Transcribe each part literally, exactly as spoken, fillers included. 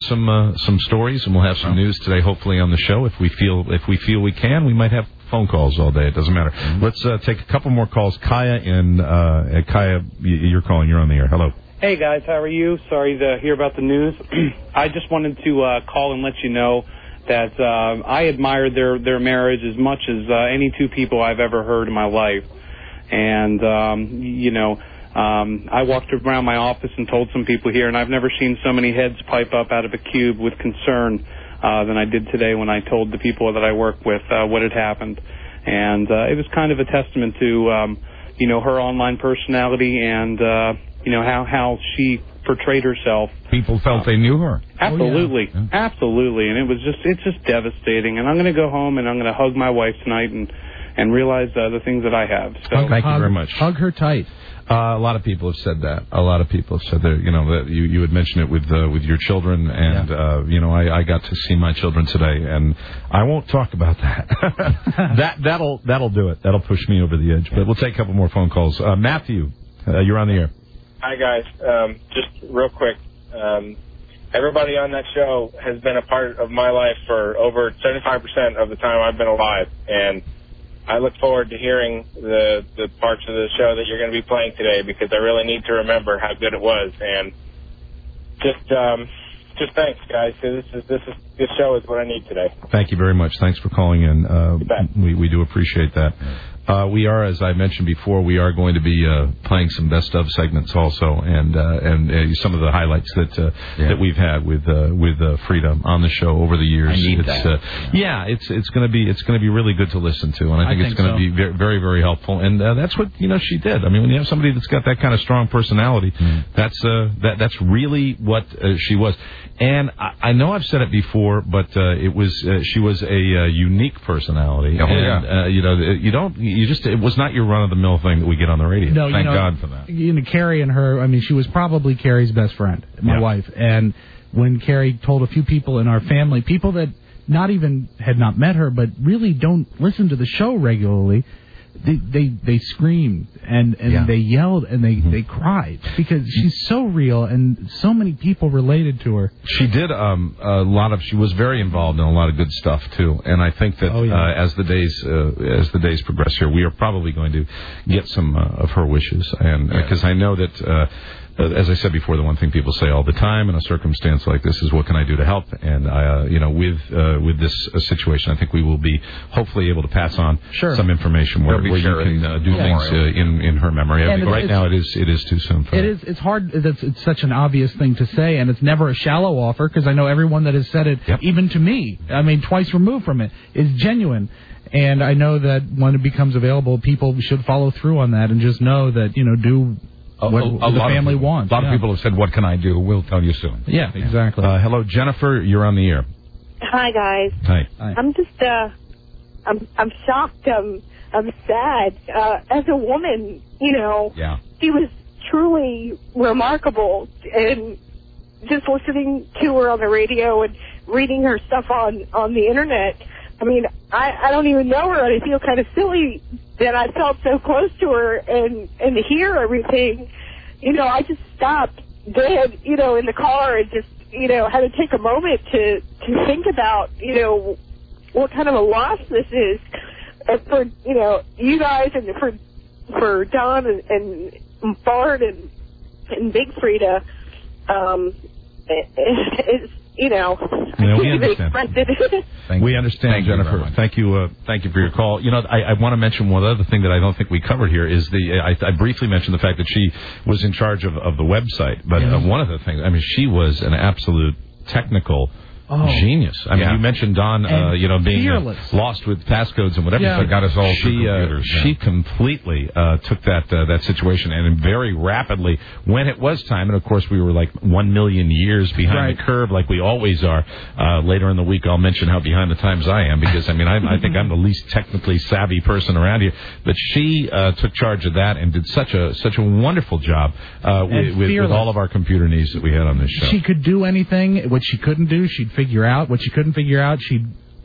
some uh, some stories, and we'll have some news today, hopefully, on the show. If we feel if we feel we can, we might have phone calls all day. It doesn't matter. Mm-hmm. Let's uh, take a couple more calls. Kaya in uh, Kaya, you're calling. You're on the air. Hello. Hey guys, how are you? Sorry to hear about the news. I just wanted to uh, call and let you know that uh, I admired their their marriage as much as uh, any two people I've ever heard in my life. And um, you know. Um, I walked around my office and told some people here, and I've never seen so many heads pipe up out of a cube with concern uh, than I did today when I told the people that I work with uh, what had happened. And uh, it was kind of a testament to, um, you know, her online personality and, uh, you know, how, how she portrayed herself. People felt uh, they knew her. Absolutely. Oh, yeah. Yeah. Absolutely. And it was just, it's just devastating. And I'm going to go home and I'm going to hug my wife tonight and, and realize uh, the things that I have. So hug, Thank you very much. Hug her tight. Uh, a lot of people have said that. A lot of people have said that. You know, that you, you had mentioned it with uh, with your children, and yeah. uh, you know, I, I got to see my children today, and I won't talk about that. that that'll that'll do it. That'll push me over the edge. But we'll take a couple more phone calls. Uh, Matthew, uh, you're on the air. Hi guys. Um, just real quick. Um, everybody on that show has been a part of my life for over seventy-five percent of the time I've been alive, and I look forward to hearing the the parts of the show that you're going to be playing today because I really need to remember how good it was. And just um, just thanks, guys. This is this is this show is what I need today. Thank you very much. Thanks for calling in. Uh, we we do appreciate that. Uh, we are, as I mentioned before, we are going to be uh, playing some best of segments also, and uh, and uh, some of the highlights that uh, yeah. that we've had with uh, with uh, Frida on the show over the years. I need it's, that. Uh, yeah. yeah, it's it's going to be it's going to be really good to listen to, and I think, I it's think going to so. be very, very very helpful. And uh, that's what you know she did. I mean, when you have somebody that's got that kind of strong personality, mm. that's uh, that that's really what uh, she was. And I, I know I've said it before, but uh, it was uh, she was a uh, unique personality. Oh, and, yeah. uh, you know, you don't you just it was not your run-of-the-mill thing that we get on the radio. No, Thank you know, God for that. You know, Carrie and her, I mean, she was probably Carrie's best friend, my yeah. wife. And when Carrie told a few people in our family, people that not even had not met her, but really don't listen to the show regularly, they they, they screamed and, and yeah. they yelled and they, mm-hmm. they cried because she's so real and so many people related to her. She did um, a lot of. She was very involved in a lot of good stuff too, and I think that oh, yeah. uh, as the days uh, as the days progress here, we are probably going to get some uh, of her wishes, and because yeah. uh, I know that. Uh, Uh, as I said before, the one thing people say all the time in a circumstance like this is, "What can I do to help?" And I, uh, you know, with uh, with this uh, situation, I think we will be hopefully able to pass on sure. some information where, where you can uh, do yeah. things uh, in in her memory. I think right now, it is it is too soon for it. That. Is it's hard. It's, it's such an obvious thing to say, and it's never a shallow offer because I know everyone that has said it, yep. even to me, I mean, twice removed from it, is genuine. And I know that when it becomes available, people should follow through on that and just know that you know do. What a, a the family of, wants. A lot yeah. of people have said, "What can I do?" We'll tell you soon. Yeah, exactly. Uh, hello, Jennifer. You're on the air. Hi, guys. Hi. Hi. I'm just, uh, I'm, I'm shocked. I'm, I'm sad. Uh, as a woman, you know, yeah. she was truly remarkable, and just listening to her on the radio and reading her stuff on, on the internet. I mean, I, I don't even know her, and I feel kind of silly that I felt so close to her and, and to hear everything. You know, I just stopped dead, you know, in the car and just, you know, had to take a moment to, to think about, you know, what kind of a loss this is for, you know, you guys and for, for Don and, and Bart and, and Big Frida. Um, it, it's, you know, yeah, I we can't even understand. express it. Thank we understand, Thank Jennifer. You thank you. Uh, thank you for your call. You know, I, I want to mention one other thing that I don't think we covered here is the. I, I briefly mentioned the fact that she was in charge of, of the website, but yes. uh, one of the things. I mean, she was an absolute technical. Oh. Genius. I mean, yeah. you mentioned Don, uh, you know, being uh, lost with passcodes and whatever. Yeah. So got us all she, uh, yeah. she completely uh, took that uh, that situation and very rapidly, when it was time, and of course we were like one million years behind right. the curve, like we always are. Uh, later in the week, I'll mention how behind the times I am because I mean, I, I think I'm the least technically savvy person around here. But she uh, took charge of that and did such a such a wonderful job uh, with, with, with all of our computer needs that we had on this show. She could do anything. What she couldn't do, she'd figure out. What she couldn't figure out, she'd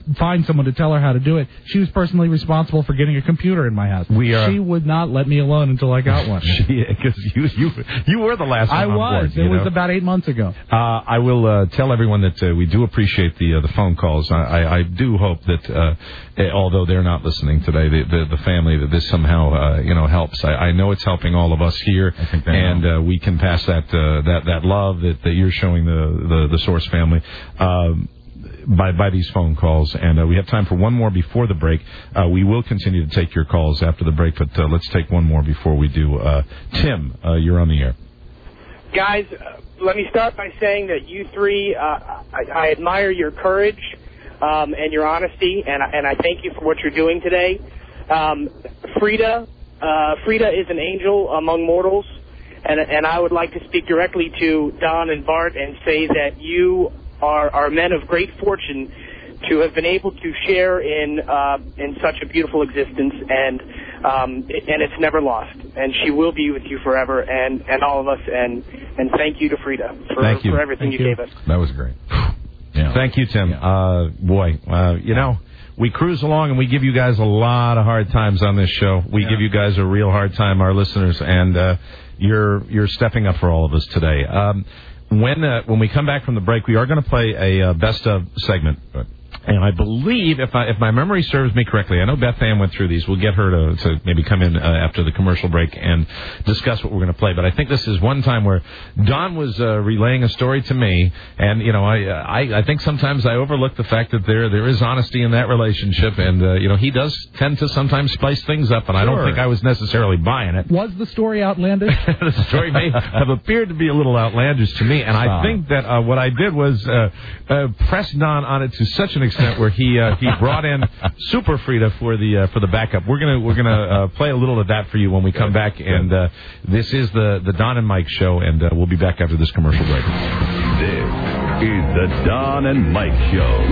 find someone to tell her how to do it. She was personally responsible for getting a computer in my house. We are. She would not let me alone until I got one. Because you, you, you were the last one I on was. board, It was know? about eight months ago. Uh, I will uh, tell everyone that uh, we do appreciate the uh, the phone calls. I, I, I do hope that, uh, eh, although they're not listening today, the, the, the family, that this somehow uh, you know helps. I, I know it's helping all of us here, I think they and uh, we can pass that uh, that that love that, that you're showing the, the, the Source family. Um, By, by these phone calls, and uh, we have time for one more before the break. Uh, we will continue to take your calls after the break, but uh, let's take one more before we do. Uh, Tim, uh, you're on the air. Guys, uh, let me start by saying that you three, uh, I, I admire your courage um, and your honesty, and, and I thank you for what you're doing today. Um, Frida, uh, Frida is an angel among mortals, and, and I would like to speak directly to Don and Bart and say that you are, are men of great fortune to have been able to share in uh, in such a beautiful existence, and um, and it's never lost. And she will be with you forever, and, and all of us. And, and thank you to Frida for, Thank you. for everything you, you gave us. That was great. Yeah. Thank you, Tim. Yeah. Uh, boy, uh, you know, we cruise along and we give you guys a lot of hard times on this show. We yeah. give you guys a real hard time, our listeners, and uh, you're you're stepping up for all of us today. Um, when uh, when we come back from the break, we are going to play a uh, best of segment. And I believe, if I, if my memory serves me correctly, I know Beth Ann went through these. We'll get her to, to maybe come in uh, after the commercial break and discuss what we're going to play. But I think this is one time where Don was uh, relaying a story to me, and you know, I, I I think sometimes I overlook the fact that there there is honesty in that relationship, and uh, you know, he does tend to sometimes spice things up, and I don't think I was necessarily buying it. Was the story outlandish? The story may have appeared to be a little outlandish to me, and I Stop. think that uh, what I did was uh, uh, press Don on it to such an extent where he uh, he brought in Super Frida for the uh, for the backup. We're gonna we're gonna uh, play a little of that for you when we come back, and uh, this is the the Don and Mike show, and uh, we'll be back after this commercial break. This is the Don and Mike show.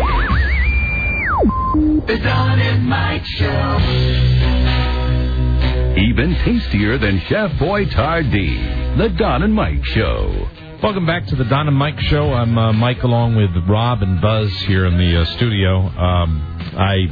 The Don and Mike show. Even tastier than Chef Boyardee. The Don and Mike show. Welcome back to the Don and Mike show. I'm uh, Mike, along with Rob and Buzz here in the uh, studio. Um,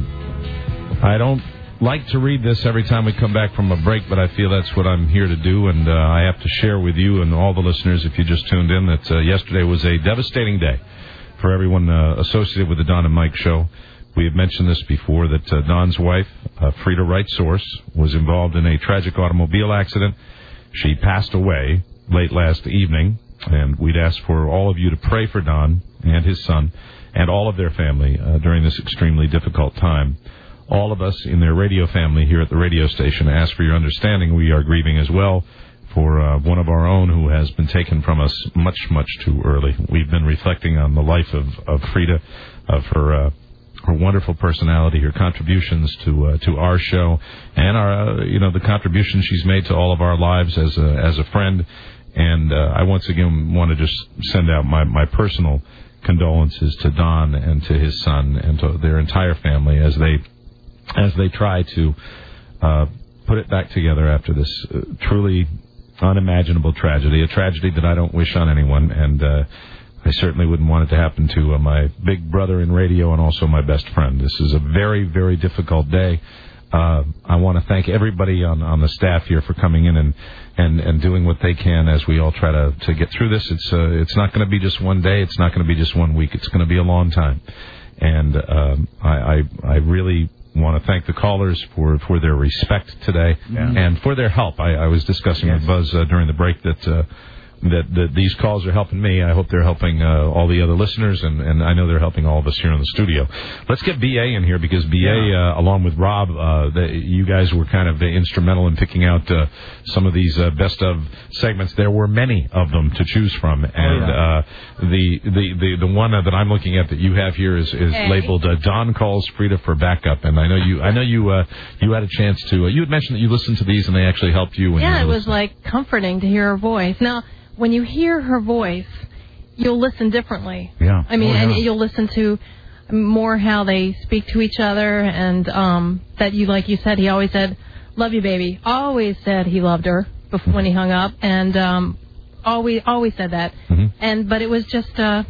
I I don't like to read this every time we come back from a break, but I feel that's what I'm here to do, and uh, I have to share with you and all the listeners, if you just tuned in, that uh, yesterday was a devastating day for everyone uh, associated with the Don and Mike show. We have mentioned this before, that uh, Don's wife, uh, Frida Wright Source, was involved in a tragic automobile accident. She passed away late last evening. And we'd ask for all of you to pray for Don and his son and all of their family uh, during this extremely difficult time. All of us in their radio family here at the radio station ask for your understanding. We are grieving as well for uh, one of our own who has been taken from us much, much too early. We've been reflecting on the life of, of Frida, of her uh, her wonderful personality, her contributions to uh, to our show, and our uh, you know the contribution she's made to all of our lives as a as a friend. And uh, I once again want to just send out my, my personal condolences to Don and to his son and to their entire family as they as they try to uh, put it back together after this uh, truly unimaginable tragedy, a tragedy that I don't wish on anyone, and uh, I certainly wouldn't want it to happen to uh, my big brother in radio and also my best friend. This is a very, very difficult day. Uh, I want to thank everybody on, on the staff here for coming in and, and, and doing what they can as we all try to, to get through this. It's uh, it's not going to be just one day. It's not going to be just one week. It's going to be a long time. And um, I, I I really want to thank the callers for, for their respect today yeah. and for their help. I, I was discussing yes. with Buzz uh, during the break that... Uh, That, that these calls are helping me. I hope they're helping uh, all the other listeners, and, and I know they're helping all of us here in the studio. Let's get B A in here, because B A, yeah. uh, along with Rob, uh, the, you guys were kind of instrumental in picking out uh, some of these uh, best of segments. There were many of them to choose from, and oh, yeah. uh, the, the, the, the one that I'm looking at that you have here is, is hey. labeled uh, Don Calls Frida for Backup. And I know you I know you uh, you had a chance to, uh, you had mentioned that you listened to these and they actually helped you. When yeah, you it was like comforting to hear her voice. Now, when you hear her voice, you'll listen differently. Yeah. I mean, oh, yeah. and you'll listen to more how they speak to each other, and um, that you, like you said, he always said, "Love you, baby." Always said he loved her before, when he hung up, and um, always always said that. Mm-hmm. And but it was just uh,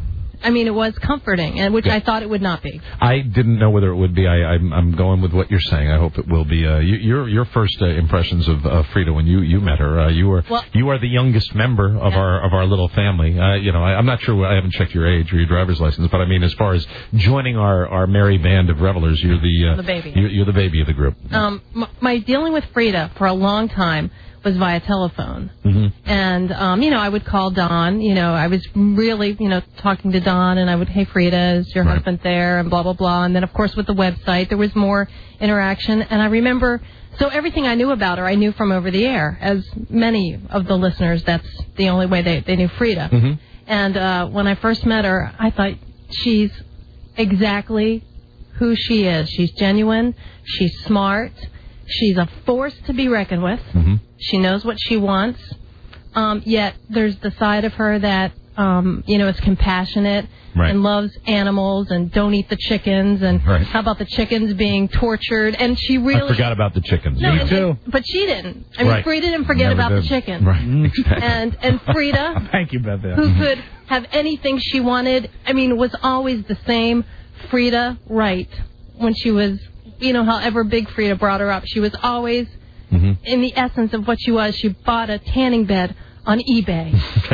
I mean, it was comforting, and which Yeah. I thought it would not be. I didn't know whether it would be. I, I'm, I'm going with what you're saying. I hope it will be. Uh, you, your your first uh, impressions of uh, Frida when you, you met her. Uh, you were well, you are the youngest member of yeah. our of our little family. Uh, you know, I, I'm not sure. I haven't checked your age or your driver's license, but I mean, as far as joining our, our merry band of revelers, you're the uh, the baby. You're, you're the baby of the group. Um, my, my dealing with Frida for a long time was via telephone. Mm-hmm. And, um, you know, I would call Don. You know, I was really, you know, talking to Don, and I would, hey, Frida, is your right. husband there? And blah, blah, blah. And then, of course, with the website, there was more interaction. And I remember, so everything I knew about her, I knew from over the air. As many of the listeners, that's the only way they, they knew Frida. Mm-hmm. And uh, when I first met her, I thought, she's exactly who she is. She's genuine. She's smart. She's a force to be reckoned with. Mm-hmm. She knows what she wants. Um, yet there's the side of her that, um, you know, is compassionate right. and loves animals and don't eat the chickens. And right. how about the chickens being tortured? And she really... I forgot about the chickens. No, Me and, too. But she didn't. I mean, right. Frida didn't forget Never about did. the chickens. Right, exactly. And, and Frida... Thank you, Beth. Who could have anything she wanted, I mean, was always the same Frida Wright when she was... You know, however big Frida brought her up, she was always, mm-hmm. in the essence of what she was, she bought a tanning bed on eBay.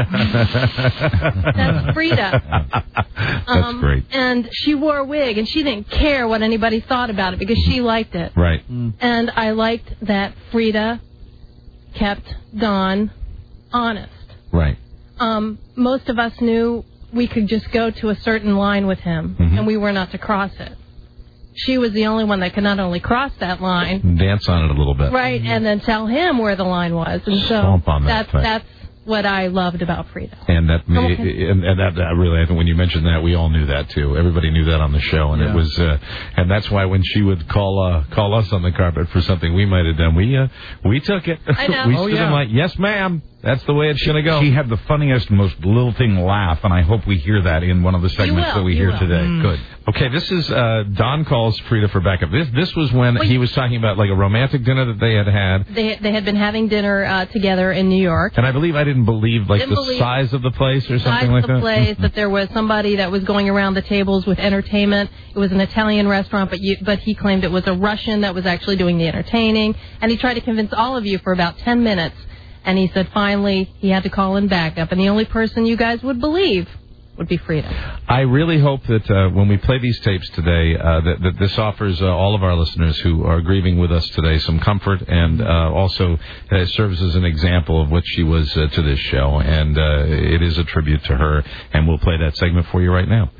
That's Frida. That's um, great. And she wore a wig, and she didn't care what anybody thought about it because mm-hmm. she liked it. Right. Mm. And I liked that Frida kept Don honest. Right. Um, most of us knew we could just go to a certain line with him, mm-hmm. and we were not to cross it. She was the only one that could not only cross that line, dance on it a little bit, right, and then tell him where the line was, and so Stomp on that that's thing. that's what I loved about Frida. And that, Okay. and, and that, that really, I think when you mentioned that, we all knew that too. Everybody knew that on the show, and Yeah. it was, uh, and that's why when she would call uh, call us on the carpet for something we might have done, we uh, we took it. I know. we Oh, stood yeah. in like, yes, ma'am. That's the way it's going to go. She had the funniest, most lilting laugh, and I hope we hear that in one of the segments will, that we you hear will. today. Mm. Good. Okay, this is uh, Don calls Frida for backup. This this was when Well, he was talking about like a romantic dinner that they had had. They they had been having dinner uh, together in New York. And I believe I didn't believe like Didn't the believe size of the place or size something like of the that. place, that there was somebody that was going around the tables with entertainment. It was an Italian restaurant, but you, but he claimed it was a Russian that was actually doing the entertaining. And he tried to convince all of you for about ten minutes. And he said finally he had to call in backup. And the only person you guys would believe would be Frida. I really hope that uh, when we play these tapes today, uh, that, that this offers uh, all of our listeners who are grieving with us today some comfort, and uh, also uh, serves as an example of what she was uh, to this show. And uh, it is a tribute to her, and we'll play that segment for you right now.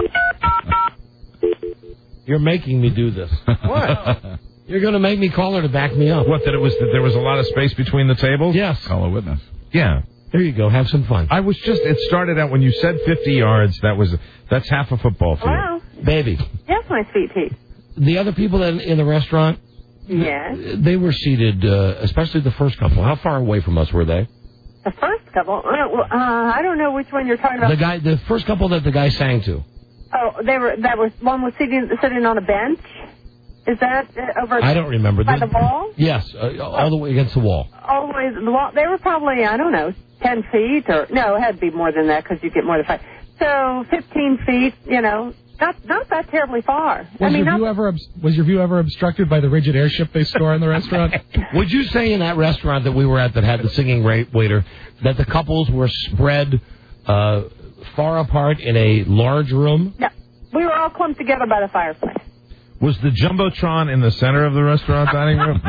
You're making me do this. What? You're going to make me call her to back me up. What, that it was that there was a lot of space between the tables? Yes. Call a witness. Yeah. There you go. Have some fun. I was just, it started out when you said fifty yards, that was, that's half a football field. Wow. Baby. Yes, my sweet pea. The other people in, in the restaurant, Yes. they were seated, uh, especially the first couple. How far away from us were they? The first couple. Uh, I don't know which one you're talking about. The guy, the first couple that the guy sang to. Oh, they were. That was one was sitting sitting on a bench. Is that uh, over? I don't remember. By the, the wall? Yes, uh, all the way against the wall. All the way to the wall. They were probably, I don't know, ten feet or no, it had to be more than that because you get more than five. So fifteen feet. You know, not not that terribly far. Was I mean, your not, view ever obs- was your view ever obstructed by the rigid airship they store in the restaurant? Would you say in that restaurant that we were at that had the singing ra- waiter that the couples were spread uh, far apart in a large room? no, we were all clumped together by the fireplace. Was the Jumbotron in the center of the restaurant dining room?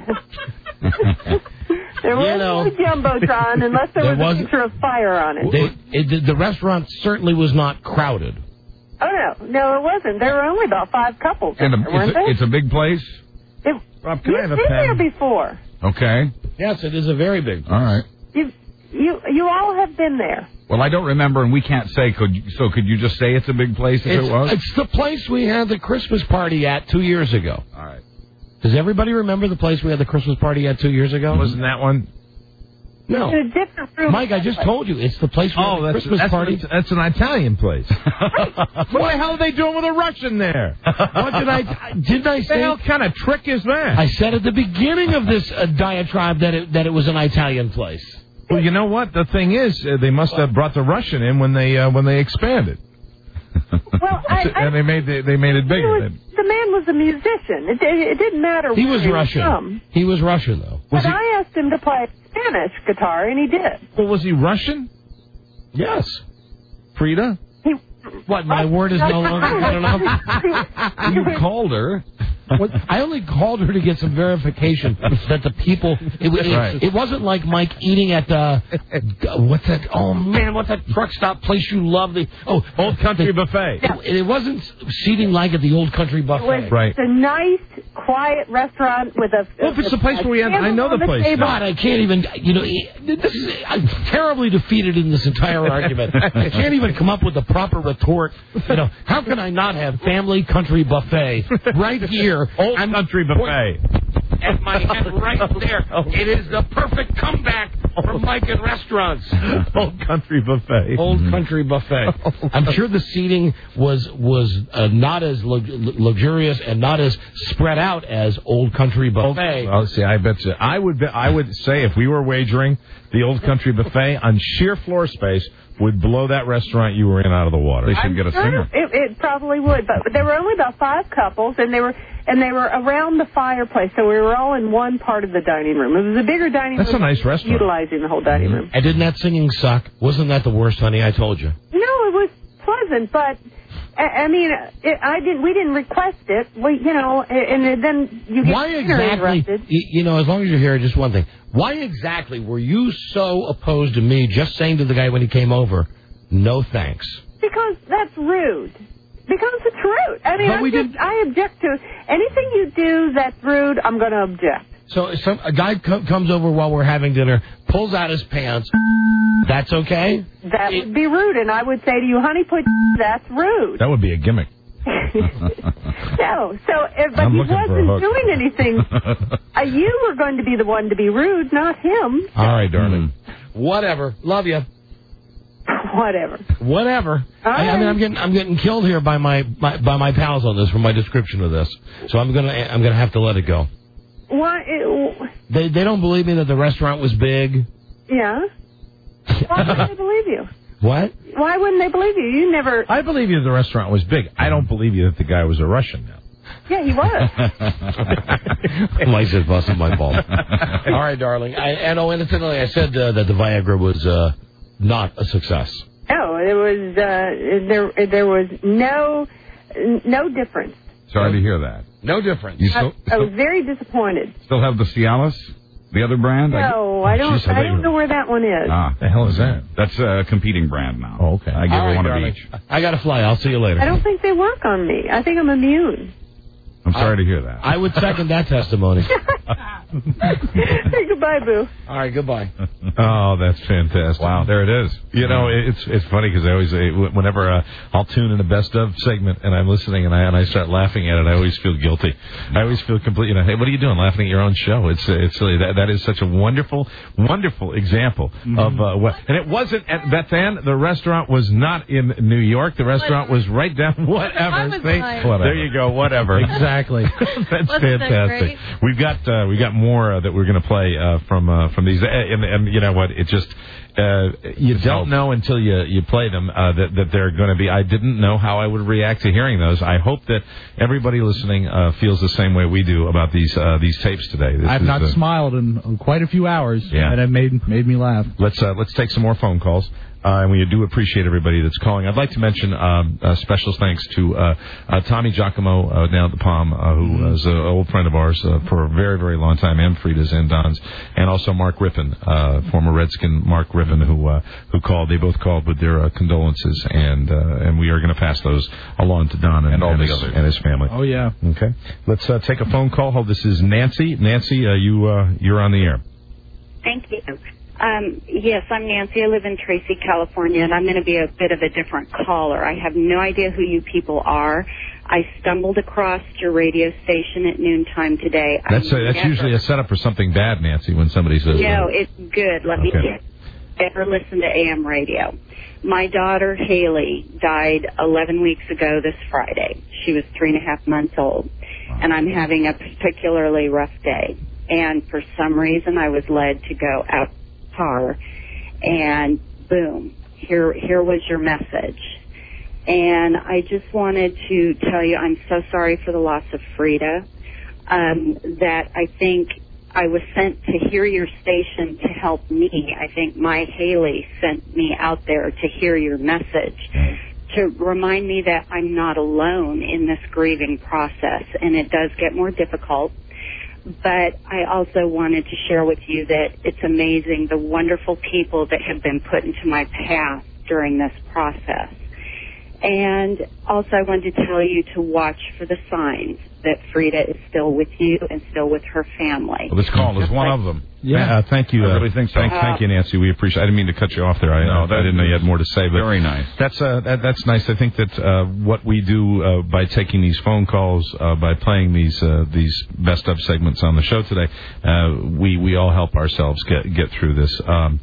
There was You know, no jumbotron unless there, there was a wasn't- picture of fire on it. They, it, the restaurant certainly was not crowded. Oh no, no, it wasn't. There were only about five couples, And a, there, weren't it's, a, there? it's a big place? It, Rob, can I you've have a been pen? there before. Okay. Yes, it is a very big. All right. You, you, you all have been there. Well, I don't remember, and we can't say. Could you, so? Could you just say it's a big place if It's, it was? it's the place we had the Christmas party at two years ago. All right. Does everybody remember the place we had the Christmas party at two years ago? Wasn't that one? No. It's a different room. Mike, I just told you. It's the place we Oh, had the that's Christmas that's, party. an, that's an Italian place. What the hell are they doing with a Russian there? What did I didn't I What the say? hell kind of trick is that? I said at the beginning of this uh, diatribe that it, that it was an Italian place. Well, you know what? The thing is, uh, they must have brought the Russian in when they uh, when they expanded. That's I, I, and they made the, they made it bigger. was, the man was a musician. It, it, it didn't matter. He where was he Russian. from. He was Russian, though. But I asked him to play Spanish guitar, and he did. Well, was he Russian? Yes. Frida? He, what, my word is no longer good enough? You called her. What, I only called her to get some verification that the people. It, it, Right. it wasn't like Mike eating at the what's that? Oh man, what's that truck stop place you love? The oh, Old Country Buffet. It, it wasn't seating like at the Old Country Buffet. It was Right. a nice, quiet restaurant with a. Well, if it's the place where we had, I know the place. God, I can't even. You know, this is. I'm terribly defeated in this entire argument. I can't even come up with a proper retort. You know, how can I not have Family Country Buffet right here? Old I'm Country Buffet. At my head right there. It is the perfect comeback from Mike at restaurants. Old Country Buffet. Old Country Buffet. I'm sure the seating was was uh, not as lux- luxurious and not as spread out as Old Country Buffet. Oh, see, I bet you. I would. Bet, I would say if we were wagering, the Old Country Buffet on sheer floor space would blow that restaurant you were in out of the water. They should I'm get a sure singer. It, it probably would, but there were only about five couples, and they were and they were around the fireplace, so we were all in one part of the dining room. It was a bigger dining That's room. a nice restaurant. Utilizing the whole dining room. And didn't that singing suck? Wasn't that the worst, honey? I told you. No, it was pleasant, but I, I mean, it, I didn't. We didn't request it. We, you know, and then you get Why exactly? y- You know, as long as you're here, just one thing. Why exactly were you so opposed to me just saying to the guy when he came over, "No thanks"? Because that's rude. Because it's rude. I mean, But I, we just, I object to anything you do that's rude. I'm going to object. So some, a guy co- comes over while we're having dinner, pulls out his pants. That's okay? That would be rude, and I would say to you, honey, put that's rude. That would be a gimmick. No, so if, but I'm he looking for a wasn't hook. doing anything. uh, you were going to be the one to be rude, not him. All right, darling. Whatever. Love you. Whatever. Whatever. I, I mean, right. I'm getting I'm getting killed here by my, my by my pals on this for my description of this. So I'm gonna I'm gonna have to let it go. Why? It, They they don't believe me that the restaurant was big. yeah. Why wouldn't they believe you? What? Why wouldn't they believe you? You never. I believe you the restaurant was big. I don't believe you that the guy was a Russian now. Yeah, he was. Mike said busting my balls. All right, darling. I, and oh, incidentally, I said uh, that the Viagra was uh, not a success. No, there was uh, there there was no no difference. Sorry to hear that. No difference. You I, still, I was very disappointed. still have the Cialis, the other brand? No, I don't. Jeez, I I bet don't you- know where that one is. Ah, the hell is that? That's a competing brand now. Oh, okay. I give All her right, one darling. of each. I got to fly. I'll see you later. I don't think they work on me. I think I'm immune. I'm sorry to hear that. I would second that testimony. Hey, goodbye, Boo. All right, goodbye. Oh, that's fantastic. Wow. There it is. You know, it's it's funny because I always, say, whenever uh, I'll tune in a best of segment and I'm listening and I and I start laughing at it, I always feel guilty. I always feel complete, you know, hey, what are you doing laughing at your own show? It's it's really, that, that is such a wonderful, wonderful example Mm-hmm. of uh, what, and it wasn't at Beth Ann, the restaurant was not in New York. The restaurant was right down, whatever. I was See? like- There you go, whatever. Exactly. That's Wasn't that fantastic. great? We've got uh, we got more uh, that we're going to play uh, from uh, from these, and, and you know what? It just uh, you don't know until you you play them uh, that that they're going to be. I didn't know how I would react to hearing those. I hope that everybody listening uh, feels the same way we do about these uh, these tapes today. This I've is, not uh, smiled in quite a few hours, Yeah. and it made made me laugh. Let's uh, let's take some more phone calls. Uh, and we do appreciate everybody that's calling. I'd like to mention um, uh, special thanks to uh, uh, Tommy Giacomo uh, down at the Palm, uh, who Mm-hmm. is an old friend of ours uh, for a very, very long time, and Frida's and Don's, and also Mark Rippon, uh, former Redskin Mark Rippon, who uh, who called. They both called with their uh, condolences, and uh, and we are going to pass those along to Don and, And all and the his, others. and his family. Oh yeah. Okay, let's uh, take a phone call. Hold. This is Nancy. Nancy, uh, you uh, you're on the air. Thank you. Um, yes, I'm Nancy. I live in Tracy, California, and I'm going to be a bit of a different caller. I have no idea who you people are. I stumbled across your radio station at noontime today. I That's uh, that's never- usually a setup for something bad, Nancy. When somebody says, No, it's good. Let me Okay. ever listen to A M radio. My daughter, Haley, died eleven weeks ago this Friday. She was three and a half months old, and I'm having a particularly rough day. And for some reason, I was led to go out car, and boom, here here was your message. And I just wanted to tell you I'm so sorry for the loss of Frida, um, that I think I was sent to hear your station to help me. I think my Haley sent me out there to hear your message, to remind me that I'm not alone in this grieving process, and it does get more difficult. But I also wanted to share with you that it's amazing the wonderful people that have been put into my path during this process. And also I wanted to tell you to watch for the signs that Frida is still with you and still with her family. Well, this call is one of them. Yeah, uh, thank you. I uh, really think so. Thank, thank you, Nancy. We appreciate. I didn't mean to cut you off there. I, No, I, I didn't know you had more to say. But very nice. That's uh, that, that's nice. I think that uh, what we do uh, by taking these phone calls, uh, by playing these uh, these best of segments on the show today, uh, we we all help ourselves get get through this. Um,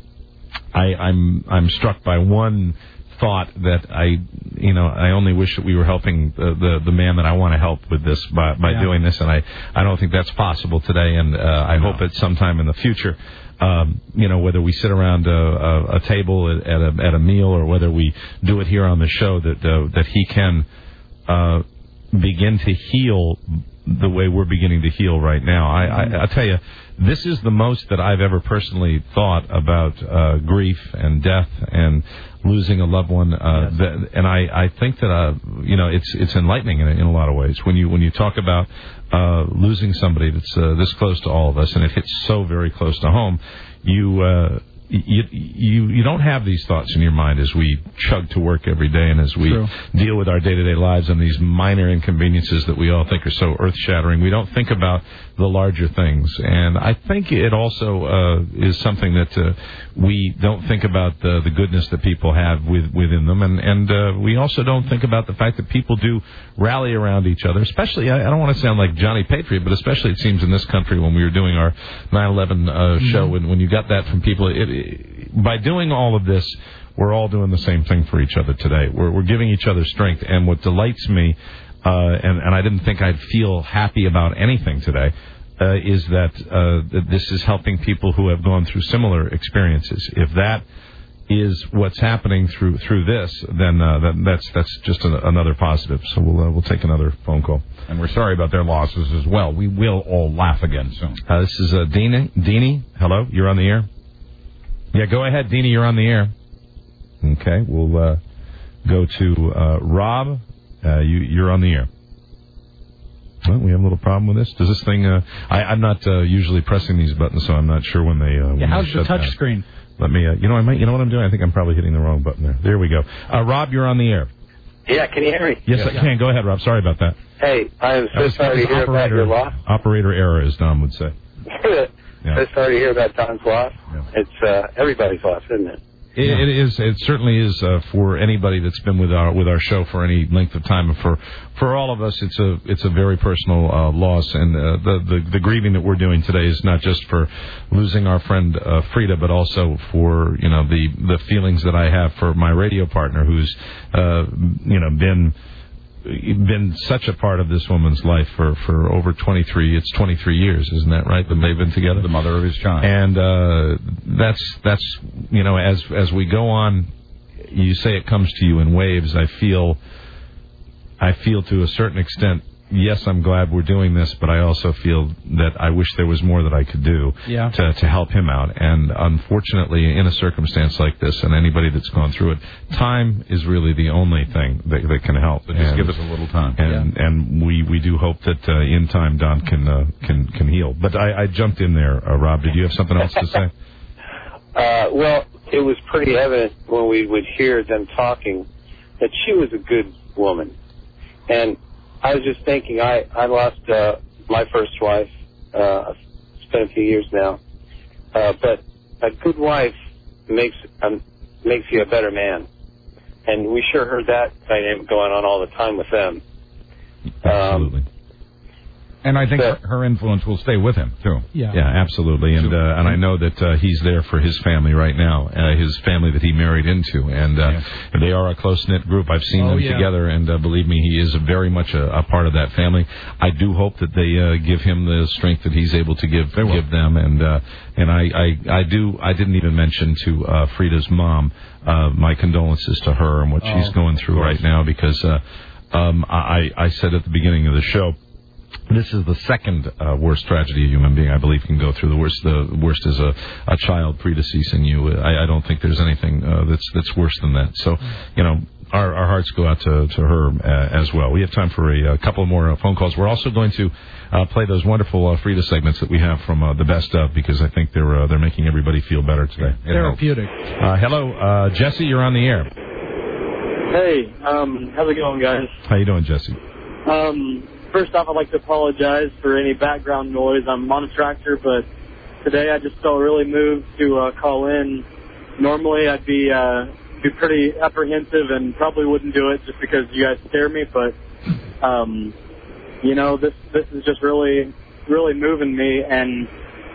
I, I'm I'm struck by one thought that I, you know, I only wish that we were helping the the, the man that I want to help with this by, by Yeah. doing this, and I, I don't think that's possible today, and uh, I No. hope at some time in the future, um, you know, whether we sit around a, a, a table at a at a meal or whether we do it here on the show, that uh, that he can uh, begin to heal the way we're beginning to heal right now. I, I, I tell you, this is the most that I've ever personally thought about uh, grief and death and losing a loved one. Uh, Yes. that, and I, I think that uh, you know it's it's enlightening in, a- in a lot of ways when you when you talk about uh, losing somebody that's uh, this close to all of us, and it hits so very close to home. You. Uh, You, you you don't have these thoughts in your mind as we chug to work every day and as we True. deal with our day-to-day lives and these minor inconveniences that we all think are so earth-shattering. We don't think about the larger things. And I think it also uh, is something that uh, we don't think about the, the goodness that people have with, within them. And, and uh, we also don't think about the fact that people do rally around each other, especially, I, I don't want to sound like Johnny Patriot, but especially it seems in this country when we were doing our nine eleven uh, Mm-hmm. show, when, when you got that from people, it, it, by doing all of this, we're all doing the same thing for each other today. We're, we're giving each other strength. And what delights me, uh, and, and I didn't think I'd feel happy about anything today, uh, is that, uh, that this is helping people who have gone through similar experiences. If that is what's happening through through this, then uh, that, that's that's just a, another positive. So we'll uh, we'll take another phone call. And we're sorry about their losses as well. We will all laugh again soon. Uh, this is uh, Deanie. Deanie, hello, you're on the air. Yeah, go ahead, Deanie, you're on the air. Okay, we'll uh, go to uh, Rob. Uh, you, you're on the air. Well, we have a little problem with this. Does this thing? Uh, I, I'm not uh, usually pressing these buttons, so I'm not sure when they. Uh, when Yeah, how's they the shut touch down. screen? Let me. Uh, you know, I might. You know what I'm doing? I think I'm probably hitting the wrong button there. There we go. Uh, Rob, you're on the air. Yeah, can you hear me? Yes, I can. Go ahead, Rob. Sorry about that. Hey, I am That so was- sorry that to was hear about your loss. Operator error, as Don would say. Yeah. So sorry to hear about Don's loss. Yeah. It's uh, everybody's loss, isn't it? It, it is. It certainly is uh, for anybody that's been with our with our show for any length of time. And for for all of us, it's a it's a very personal uh, loss. And uh, the, the the grieving that we're doing today is not just for losing our friend uh, Frida, but also for you know the the feelings that I have for my radio partner, who's uh, you know been. been such a part of this woman's life for, for over twenty-three, it's twenty-three years, isn't that right, that they've been together? The mother of his child. And uh, that's, that's you know, as as we go on, you say it comes to you in waves. I feel, I feel to a certain extent, yes, I'm glad we're doing this, but I also feel that I wish there was more that I could do Yeah. to, to help him out. And unfortunately, in a circumstance like this, and anybody that's gone through it, time is really the only thing that, that can help. So just and, give us a little time. And Yeah. and we, we do hope that uh, in time Don can uh, can can heal. But I, I jumped in there, uh, Rob. Did you have something else to say? Uh, well, it was pretty evident when we would hear them talking that she was a good woman. And I was just thinking, I, I lost uh, my first wife. Uh, it's been a few years now. Uh, but a good wife makes um, makes you a better man. And we sure heard that dynamic going on all the time with them. Absolutely. Um, And I think her, her influence will stay with him too. Yeah, yeah, absolutely. And uh, and I know that uh, he's there for his family right now, uh, his family that he married into, and uh, yeah. they are a close knit group. I've seen oh, them yeah. together, and uh, believe me, he is very much a, a part of that family. I do hope that they uh, give him the strength that he's able to give give them, and uh, and I, I I do I didn't even mention to uh, Frida's mom uh, my condolences to her and what oh, she's going through right now, because uh, um, I I said at the beginning of the show, this is the second uh, worst tragedy a human being, I believe, can go through. The worst, the worst is a, a child predeceasing you. I, I don't think there's anything uh, that's that's worse than that. So, you know, our, our hearts go out to, to her uh, as well. We have time for a, a couple more uh, phone calls. We're also going to uh, play those wonderful uh, Frida segments that we have from uh, the best of, because I think they're uh, they're making everybody feel better today. Therapeutic. Uh, hello, uh, Jesse. You're on the air. Hey, um, how's it going, guys? How you doing, Jesse? Um. First off, I'd like to apologize for any background noise. I'm on a tractor, but today I just felt really moved to uh, call in. Normally, I'd be uh, be pretty apprehensive and probably wouldn't do it just because you guys scare me. But um, you know, this this is just really really moving me, and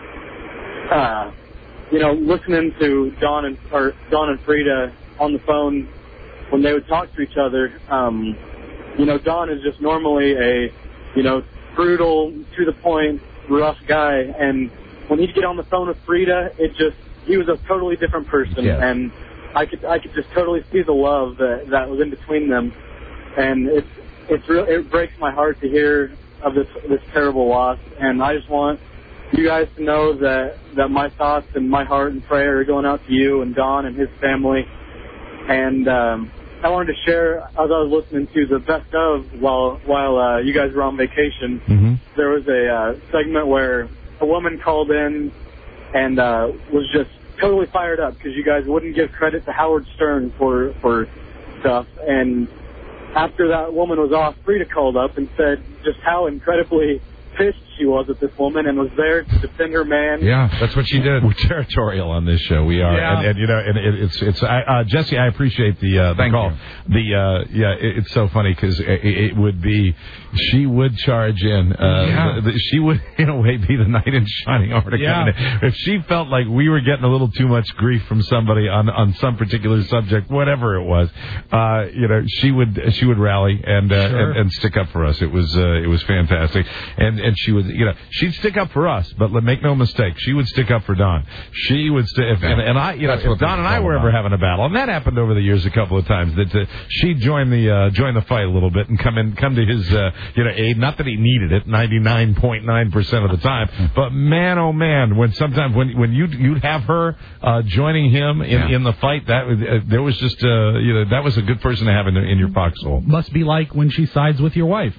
uh, you know, listening to Don and or Don and Frida on the phone when they would talk to each other. Um, you know, Don is just normally a you know, brutal, to the point, rough guy. And when he'd get on the phone with Frida, it just, he was a totally different person. Yeah. And I could, I could just totally see the love that, that was in between them. And it's, it's real, it breaks my heart to hear of this, this terrible loss. And I just want you guys to know that, that my thoughts and my heart and prayer are going out to you and Don and his family. And, um, I wanted to share, as I was listening to the best of while while uh, you guys were on vacation, mm-hmm. there was a uh, segment where a woman called in and uh, was just totally fired up because you guys wouldn't give credit to Howard Stern for, for stuff. And after that woman was off, Frida called up and said just how incredibly pissed she was at this woman and was there to defend her man. Yeah, that's what she did. We're territorial on this show. We are, yeah. and, and you know, and it, it's it's. I, uh, Jesse, I appreciate the, uh, the Thank call. You. The uh, yeah, it, it's so funny because it, it would be, she would charge in. Uh, yeah. the, the, she would, in a way, be the knight in shining armor. Yeah. If she felt like we were getting a little too much grief from somebody on on some particular subject, whatever it was, uh, you know, she would she would rally and, uh, sure. and and stick up for us. It was uh, it was fantastic, and and she would, you know, she'd stick up for us, but make no mistake, she would stick up for Don. She would stick, if, and, and I, you know, if Don and I were ever having a battle, and that happened over the years a couple of times, that uh, she'd join the uh, join the fight a little bit and come in, come to his, uh, you know, aid. Not that he needed it, ninety-nine point nine percent of the time, but man, oh man, when sometimes when when you you'd have her uh, joining him in, yeah. in the fight, that uh, there was just, uh, you know, that was a good person to have in, in your foxhole. Must be like when she sides with your wife.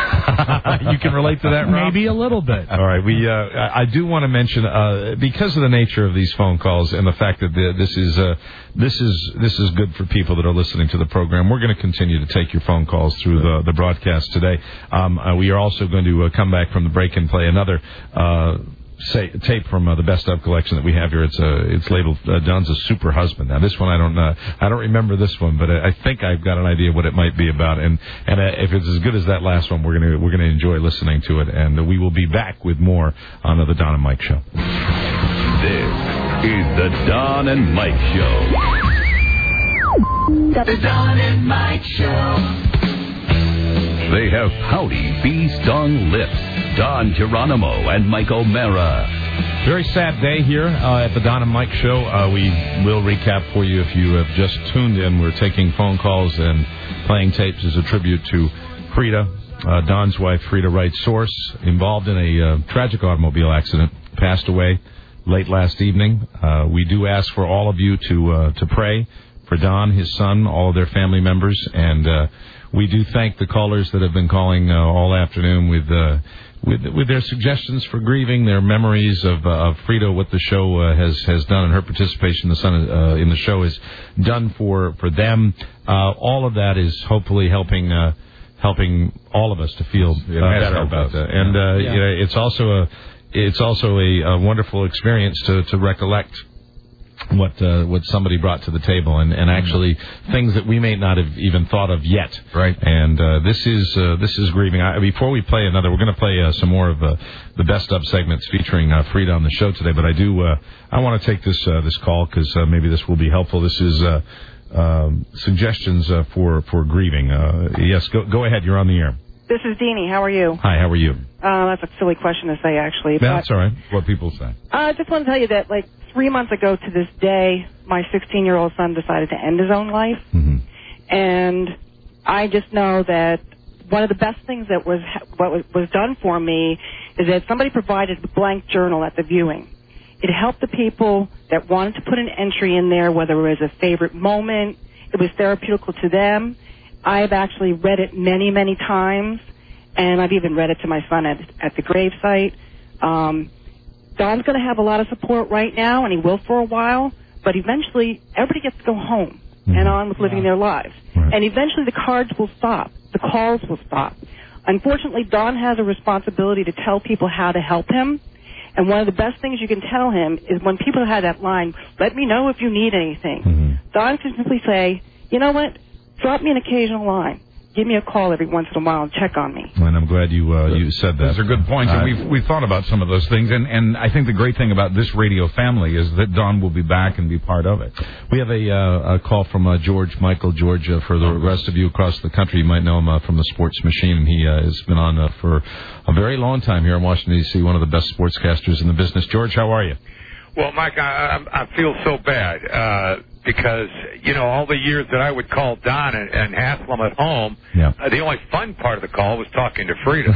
You can relate to that, Rob? Maybe a little bit. All right. We, uh, I do want to mention, uh, because of the nature of these phone calls and the fact that the, this is, uh, this is, this is good for people that are listening to the program. We're going to continue to take your phone calls through the, the broadcast today. Um, uh, we are also going to uh, come back from the break and play another, uh, Say, tape from uh, the best of collection that we have here. It's uh, it's labeled uh, Don's a Super Husband. Now this one I don't uh, I don't remember this one, but I, I think I've got an idea what it might be about. And and uh, if it's as good as that last one, we're gonna we're gonna enjoy listening to it. And uh, we will be back with more on uh, the Don and Mike Show. This is the Don and Mike Show. The Don and Mike Show. They have pouty, bee-stung lips. Don Geronimo and Mike O'Mara. Very sad day here uh, at the Don and Mike Show. Uh, we will recap for you if you have just tuned in. We're taking phone calls and playing tapes as a tribute to Frida, uh, Don's wife, Frida Wright Source, involved in a uh, tragic automobile accident, passed away late last evening. Uh, we do ask for all of you to uh, to pray for Don, his son, all of their family members, and uh, we do thank the callers that have been calling uh, all afternoon with uh, with with their suggestions for grieving, their memories of uh, of Frida, what the show uh, has has done, and her participation in the son uh, in the show has done for for them. Uh, all of that is hopefully helping uh, helping all of us to feel uh, better about that. And uh, yeah. you know, it's also a it's also a, a wonderful experience to to recollect what uh, what somebody brought to the table, and, and actually mm-hmm. things that we may not have even thought of yet. Right. And uh, this is uh, this is grieving. I, before we play another, we're going to play uh, some more of uh, the best of segments featuring uh, Frida on the show today. But I do uh, I want to take this uh, this call because uh, maybe this will be helpful. This is uh, um, suggestions uh, for for grieving. Uh, yes, go go ahead. You're on the air. This is Deanie. How are you? Hi. How are you? Uh, that's a silly question to say, actually. Yeah, but, that's all right. What people say. I uh, just want to tell you that, like, three months ago to this day, my sixteen-year-old son decided to end his own life. Mm-hmm. And I just know that one of the best things that was what was, was done for me is that somebody provided a blank journal at the viewing. It helped the people that wanted to put an entry in there, whether it was a favorite moment, it was therapeutical to them. I've actually read it many, many times, and I've even read it to my son at, at the gravesite. Um, Don's going to have a lot of support right now, and he will for a while, but eventually everybody gets to go home mm-hmm. and on with living yeah. their lives. Right. And eventually the cards will stop. The calls will stop. Unfortunately, Don has a responsibility to tell people how to help him. And one of the best things you can tell him is when people have that line, let me know if you need anything. Mm-hmm. Don can simply say, you know what, drop me an occasional line. Give me a call every once in a while and check on me. And I'm glad you uh, you said that. Those are good points. Uh, and we've, we've thought about some of those things. And, and I think the great thing about this radio family is that Don will be back and be part of it. We have a, uh, a call from uh, George, Michael George. Uh, for the rest of you across the country, you might know him uh, from the Sports Machine. And he uh, has been on uh, for a very long time here in Washington, D C, one of the best sportscasters in the business. George, how are you? Well, Mike, I, I, I feel so bad uh, because, you know, all the years that I would call Don and, and Haslam at home, yeah. uh, the only fun part of the call was talking to Frida.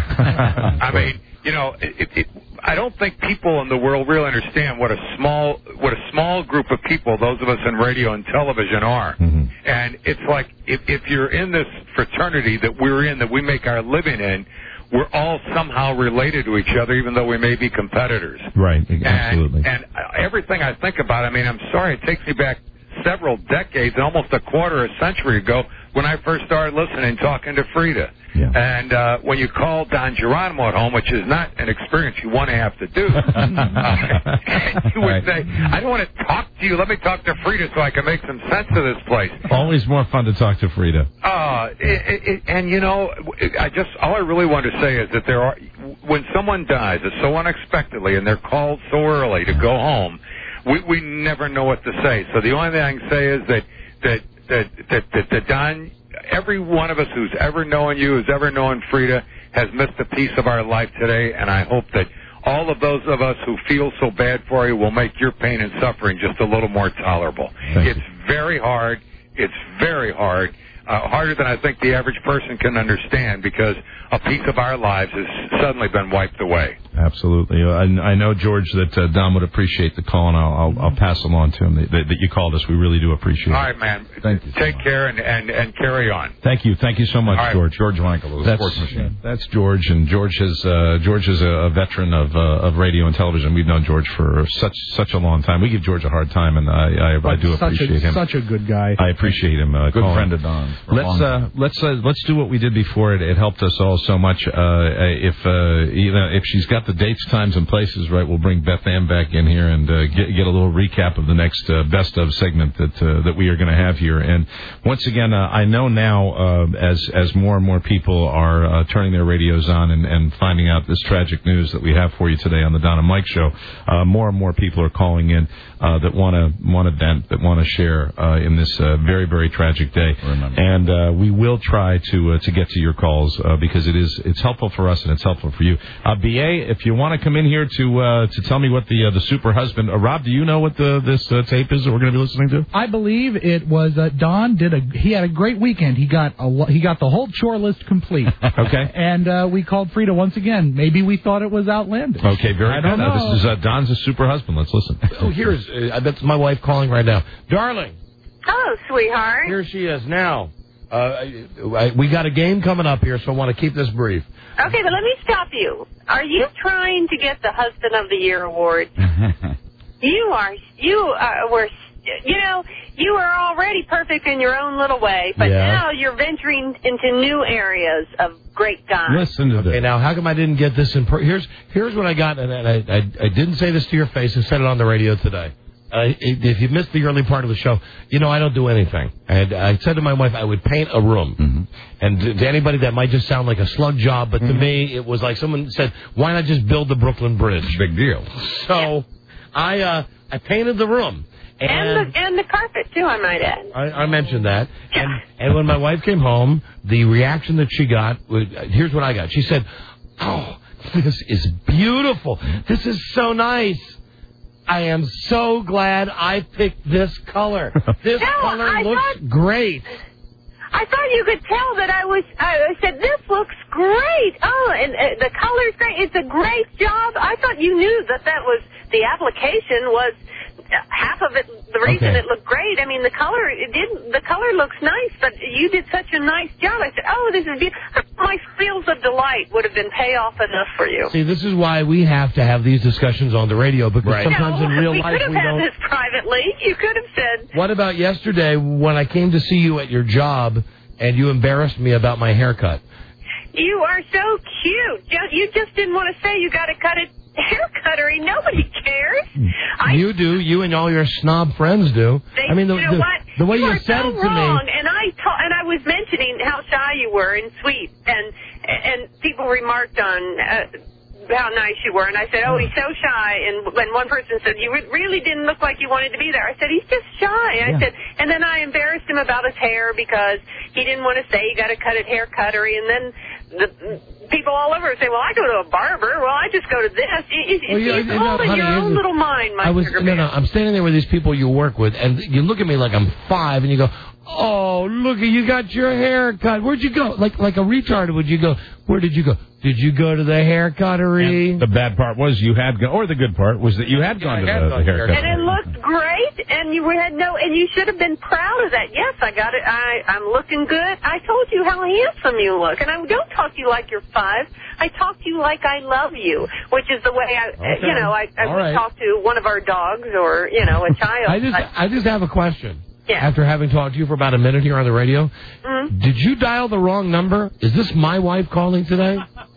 I mean, you know, it, it, I don't think people in the world really understand what a small what a small group of people, those of us in radio and television, are. Mm-hmm. And it's like if, if you're in this fraternity that we're in, that we make our living in, we're all somehow related to each other, even though we may be competitors. Right, absolutely. And, and everything I think about, I mean, I'm sorry, it takes me back several decades, almost a quarter of a century ago, when I first started listening, talking to Frida. Yeah. And uh, when you call Don Geronimo at home, which is not an experience you want to have to do, uh, you would right. say, I don't want to talk to you. Let me talk to Frida so I can make some sense of this place. Always more fun to talk to Frida. Uh, it, it, and, you know, I just all I really want to say is that there are, when someone dies, it's so unexpectedly, and they're called so early to go home, we, we never know what to say. So the only thing I can say is that, that, that, that, that, that Don, every one of us who's ever known you, who's ever known Frida, has missed a piece of our life today, and I hope that all of those of us who feel so bad for you will make your pain and suffering just a little more tolerable. Thank it's you. very hard. It's very hard. Uh, harder than I think the average person can understand, because a piece of our lives has suddenly been wiped away. Absolutely. I, I know, George, that uh, Don would appreciate the call, and I'll, I'll, I'll pass along to him that, that you called us. We really do appreciate it. All right, man. Thank you. Take care and, and, and carry on. Thank you. Thank you so much, right. George. George Michael, the that's, Sports Machine. That's George, and George is uh, George is a, a veteran of uh, of radio and television. We've known George for such such a long time. We give George a hard time, and I I, I do such appreciate a, him. Such a good guy. I appreciate him. Uh, good calling. friend of Don's. Let's uh, let's uh, let's do what we did before. It, it helped us all so much. Uh, if uh, you know, if she's got the dates, times, and places right, we'll bring Beth Ann back in here and uh, get get a little recap of the next uh, best of segment that uh, that we are going to have here. And once again, uh, I know now uh, as as more and more people are uh, turning their radios on and, and finding out this tragic news that we have for you today on the Don and Mike Show, uh, more and more people are calling in uh, that want to want to vent, that want to share uh, in this uh, very very tragic day. Remember. And uh, we will try to uh, to get to your calls uh, because it is it's helpful for us and it's helpful for you. Uh, B A, if you want to come in here to uh, to tell me what the uh, the super husband, uh, Rob, do you know what the this uh, tape is that we're going to be listening to? I believe it was uh, Don did a he had a great weekend. He got a he got the whole chore list complete. Okay, and uh, we called Frida once again. Maybe we thought it was outlandish. Okay, very I good. don't know. Uh, this is uh, Don's a super husband. Let's listen. Oh, here's uh, that's my wife calling right now, darling. Oh, sweetheart. Here she is now. Uh, I, I, we got a game coming up here, so I want to keep this brief. Okay, but let me stop you. Are you trying to get the Husband of the Year award? you are. You uh, were. You know, you were already perfect in your own little way, but Yeah. now you're venturing into new areas of great guys. Listen to Okay, this. now how come I didn't get this in? Per- here's here's what I got, and I, I I didn't say this to your face. I said it on the radio today. Uh, if you missed the early part of the show, you know I don't do anything. And I said to my wife I would paint a room. Mm-hmm. And to, to anybody that might just sound like a slug job, but Mm-hmm. to me it was like someone said, "Why not just build the Brooklyn Bridge?" Big deal. So I uh, I painted the room. And, And the and the carpet too, I might add. I, I mentioned that. And and when my wife came home, the reaction that she got was, here's what I got. She said, "Oh, this is beautiful. This is so nice. I am so glad I picked this color. This No, color I looks thought- great." I thought you could tell that I was. I said, "This looks great. Oh, and uh, the color's great. It's a great job." I thought you knew that that was the application was uh, half of it. The reason Okay. it looked great. I mean, the color. It did. The color looks nice, but you did such a nice job. I said, "Oh, this is beautiful." My feels of delight would have been payoff enough for you. See, this is why we have to have these discussions on the radio, because sometimes no, in real we life could have we had don't. this privately. You could have said, What about yesterday when I came to see you at your job and you embarrassed me about my haircut? "You are so cute. Ju- You just didn't want to say you got to cut it hair cuttery. Nobody cares." I, You do. You and all your snob friends do. they, I mean, the, you know the, what? the way you, are said so it to wrong. me. And I ta- and I was mentioning how shy you were and sweet, and and people remarked on. Uh, how nice you were, and I said, "Oh, he's so shy." And when one person said, "You re- really didn't look like you wanted to be there," I said, "He's just shy." And I said, and then I embarrassed him about his hair because he didn't want to say you got to cut it hair cuttery, and then the people all over say, "Well, I go to a barber. Well, I just go to this." It, it, Well, yeah, it's you all know, in honey, your here's own the- little mind, my I was sugar no, no. I'm standing there with these people you work with, and you look at me like I'm five, and you go, "Oh, look, you got your hair cut. Where'd you go?" Like like a retard would you go? Where did you go? Did you go to the hair cuttery? The bad part was you had gone, or the good part was that you had gone to the, the haircut. And it looked great, and you had no, and you should have been proud of that. Yes, I got it. I, I'm looking good. I told you how handsome you look, and I don't talk to you like you're five. I talk to you like I love you, which is the way I, Okay. you know, I, I All would right. talk to one of our dogs or you know a child. I just I- I just have a question. Yeah. After having talked to you for about a minute here on the radio, Mhm. did you dial the wrong number? Is this my wife calling today?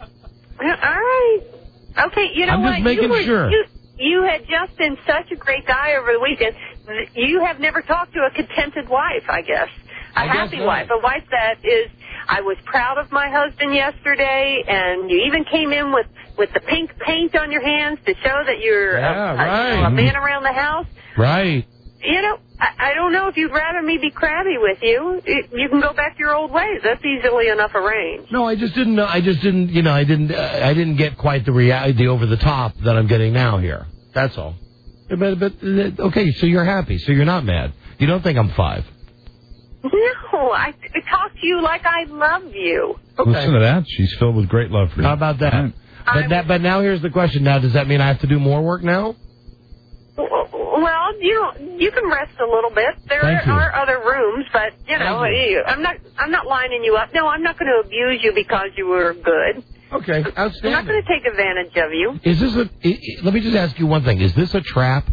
All right. Okay, you know I'm what? just making you were, sure. You, you had just been such a great guy over the weekend. You have never talked to a contented wife, I guess. A I guess happy not. wife. A wife that is, I was proud of my husband yesterday, and you even came in with, with the pink paint on your hands to show that you're Yeah, a, a, right. you know, a man around the house. Right. You know, I, I don't know if you'd rather me be crabby with you. It, you can go back to your old ways. That's easily enough arranged. No, I just didn't know. I just didn't. You know, I didn't. Uh, I didn't get quite the rea- the over the top that I'm getting now here. That's all. But, but uh, okay, so you're happy. So you're not mad. You don't think I'm five. No, I, I talk to you like I love you. Listen to that. She's filled with great love for you. How about that? Right. But that. But now here's the question. Now, does that mean I have to do more work now? Well, you you can rest a little bit. There Thank you. are other rooms, but you know, Thank you. you- I'm not I'm not lining you up. No, I'm not going to abuse you because you were good. Okay, I'm not outstanding. going to take advantage of you. Is this a? I, I, let me just ask you one thing. Is this a trap?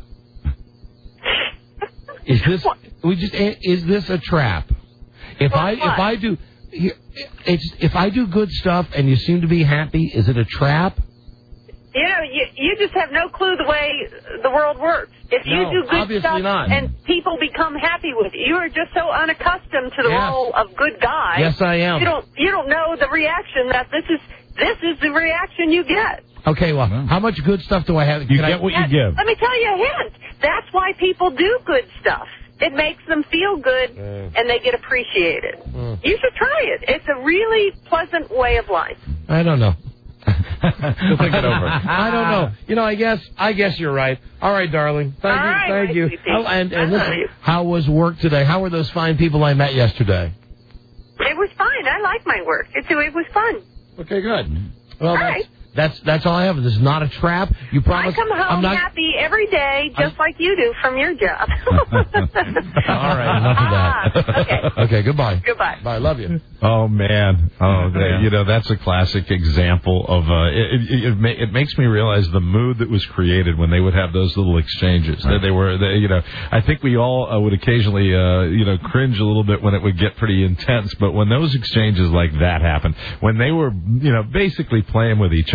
Is this? We just. Is this a trap? If I if I do, it's if I do good stuff and you seem to be happy, is it a trap? You know, you you just have no clue the way the world works. If you No, do good obviously stuff not. and people become happy with you, you are just so unaccustomed to the Yes. role of good guy. Yes, I am. You don't you don't know the reaction that this is this is the reaction you get. Okay, well, how much good stuff do I have? You Can get I, what you Yes, give. Let me tell you a hint. That's why people do good stuff. It makes them feel good, Mm. and they get appreciated. Mm. You should try it. It's a really pleasant way of life. I don't know. You'll think it over. I don't know. You know, I guess I guess you're right. All right, darling. Thank All you. right, Thank my you. sweetie. Oh, and, and I love listen, you. how was work today? How were those fine people I met yesterday? It was fine. I like my work. It's, it was fun. Okay, good. Well, All that's, right. that's that's all I have. This is not a trap. You promise? I come home I'm not. happy every day, just like you do from your job. All right, enough of that. okay. Okay, goodbye. Goodbye. Bye. Love you. Oh man! Oh, Yeah. you know that's a classic example of. Uh, it, it, it, ma- it makes me realize the mood that was created when they would have those little exchanges. That they were, they, you know, I think we all uh, would occasionally, uh, you know, cringe a little bit when it would get pretty intense. But when those exchanges like that happened, when they were, you know, basically playing with each other.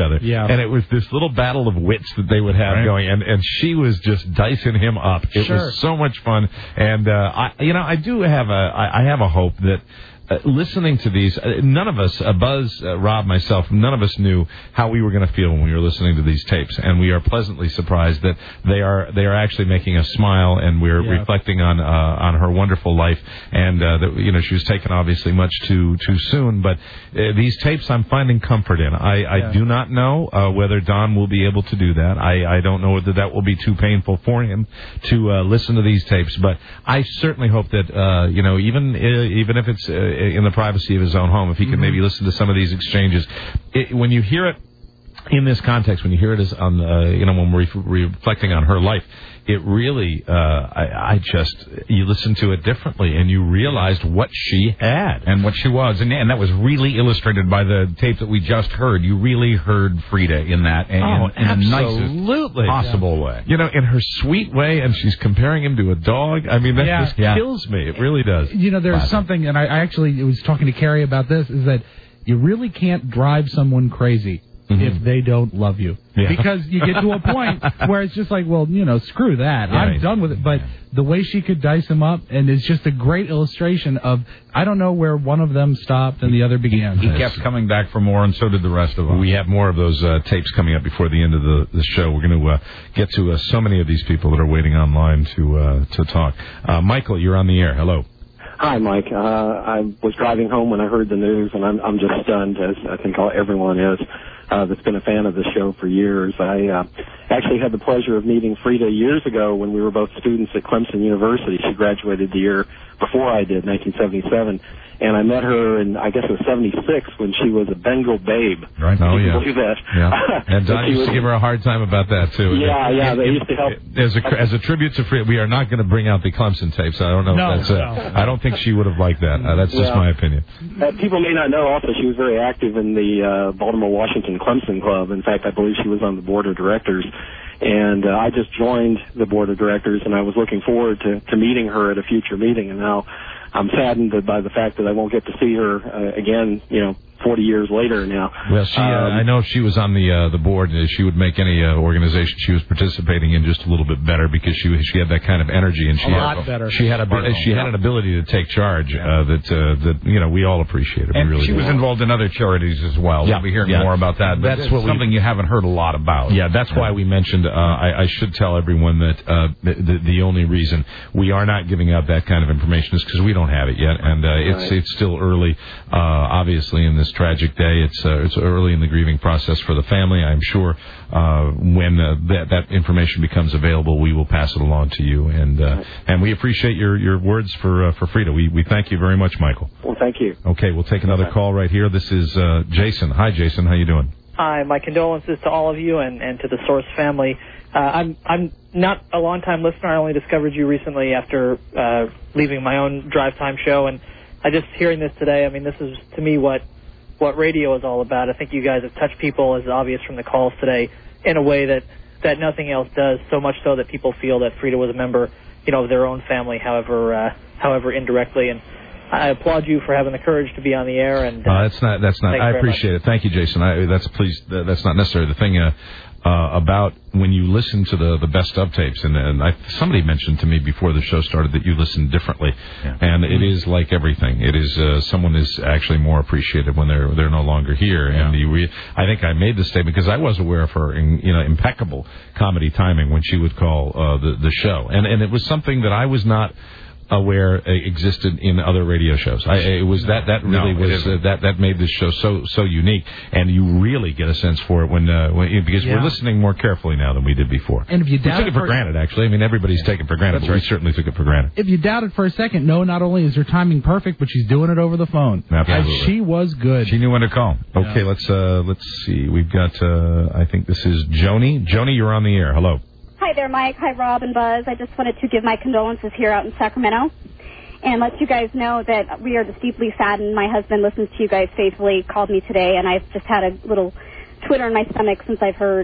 other. Yeah. And it was this little battle of wits that they would have Right. going, and, and she was just dicing him up. It Sure. was so much fun. And, uh, I, you know, I do have a, I, I have a hope that, Uh, listening to these, uh, none of us, uh, Buzz, uh, Rob, myself, none of us knew how we were going to feel when we were listening to these tapes, and we are pleasantly surprised that they are they are actually making us smile, and we're Yeah. reflecting on uh, on her wonderful life, and uh, that you know she was taken obviously much too too soon, but uh, these tapes I'm finding comfort in. I, I Yeah. do not know uh, whether Don will be able to do that. I, I don't know whether that will be too painful for him to uh, listen to these tapes, but I certainly hope that uh, you know even uh, even if it's uh, in the privacy of his own home, if he can maybe listen to some of these exchanges. It, when you hear it in this context, when you hear it as on, uh, you know, when we're re- reflecting on her life, it really, uh, I, I just, you listen to it differently, and you realized what she had. And what she was. And, and that was really illustrated by the tape that we just heard. You really heard Frida in that in, Oh, in the absolutely. nicest possible way. You know, in her sweet way, and she's comparing him to a dog. I mean, that Yeah. just Yeah. kills me. It really does. You know, there's Classic. something, and I, I actually was talking to Carrie about this, is that you really can't drive someone crazy Mhm. if they don't love you. Yeah. Because you get to a point where it's just like, well, you know, screw that. Yeah, I'm right. done with it. But the way she could dice him up, and it's just a great illustration of, I don't know where one of them stopped and the other began. He kept coming back for more, and so did the rest of us. We have more of those uh, tapes coming up before the end of the, the show. We're going to uh, get to uh, so many of these people that are waiting online to uh, to talk. Uh, Michael, you're on the air. Hello. Hi, Mike. Uh, I was driving home when I heard the news, and I'm, I'm just stunned, as I think all, everyone is, uh, that's been a fan of the show for years. I uh, actually had the pleasure of meeting Frida years ago when we were both students at Clemson University. She graduated the year before I did, nineteen seventy-seven. And I met her in, I guess it was seventy-six, when she was a Bengal babe. Right. Oh, Can you yeah. believe that? Yeah. And Don She used was- to give her a hard time about that, too. Yeah, yeah, they used to help. As a, as a tribute to Frida, we are not going to bring out the Clemson tapes. I don't know No, if that's uh, no. I don't think she would have liked that. Uh, that's just Well, my opinion. Uh, people may not know also she was very active in the uh, Baltimore-Washington Clemson Club. In fact, I believe she was on the board of directors. And uh, I just joined the board of directors, and I was looking forward to, to meeting her at a future meeting. And now I'm saddened by the fact that I won't get to see her uh, again, you know, forty years later now. Well, she, uh, Um, I know if she was on the uh, the board, uh, she would make any uh, organization she was participating in just a little bit better because she was- she had that kind of energy and she A had, lot better. She had a she had an ability to take charge uh, that uh, that you know we all appreciated. We And really she was did. involved in other charities as well. Yeah, We'll be hearing yeah. more about that. But That's it's what we- something you haven't heard a lot about. Yeah, that's why we mentioned. Uh, I, I should tell everyone that uh, the, the only reason we are not giving out that kind of information is because we don't have it yet, and uh, it's Right. it's still early. Uh, obviously, in this tragic day, it's uh, it's early in the grieving process for the family. I'm sure uh, when uh, that that information becomes available, we will pass it along to you, and uh, and we appreciate your, your words for uh, for Frida. We we thank you very much, Michael. Well, thank you. Okay, we'll take another call right here. This is uh, Jason. Hi, Jason. How you doing? Hi, my condolences to all of you and, and to the Source family. Uh, I'm I'm not a long-time listener. I only discovered you recently after uh, leaving my own drive time show, and I just hearing this today. I mean, this is to me what what radio is all about. I think you guys have touched people, as obvious from the calls today, in a way that that nothing else does. So much so that people feel that Frida was a member, you know, of their own family, however uh, however indirectly. And I applaud you for having the courage to be on the air. And uh, Uh, that's not. That's not. thank you I very appreciate it. Thank you, Jason. I, that's please. That's not necessary. The thing uh, uh, about when you listen to the the best of tapes, and, and I, somebody mentioned to me before the show started that you listen differently, and it is like everything. It is uh, someone is actually more appreciated when they're they're no longer here. And you re- I think I made this statement because I was aware of her, in, you know, impeccable comedy timing when she would call uh, the the show, and and it was something that I was not aware uh, existed in other radio shows. I, it was that that really No, it was uh, isn't. that that made this show so so unique, and you really get a sense for it when, uh, when because Yeah. we're listening more carefully now than we did before. And if you we doubt took it it for for- granted, actually. I mean, everybody's taken it for granted, but we certainly took it for granted. If you doubt it for a second, no, not only is her timing perfect, but she's doing it over the phone. Absolutely. And she was good. She knew when to call. Okay, let's uh, let's see. We've got. Uh, I think this is Joni. Joni, you're on the air. Hello. Hi there, Mike. Hi, Rob and Buzz. I just wanted to give my condolences here out in Sacramento and let you guys know that we are just deeply saddened. My husband listens to you guys faithfully, called me today, and I've just had a little twitter in my stomach since I've heard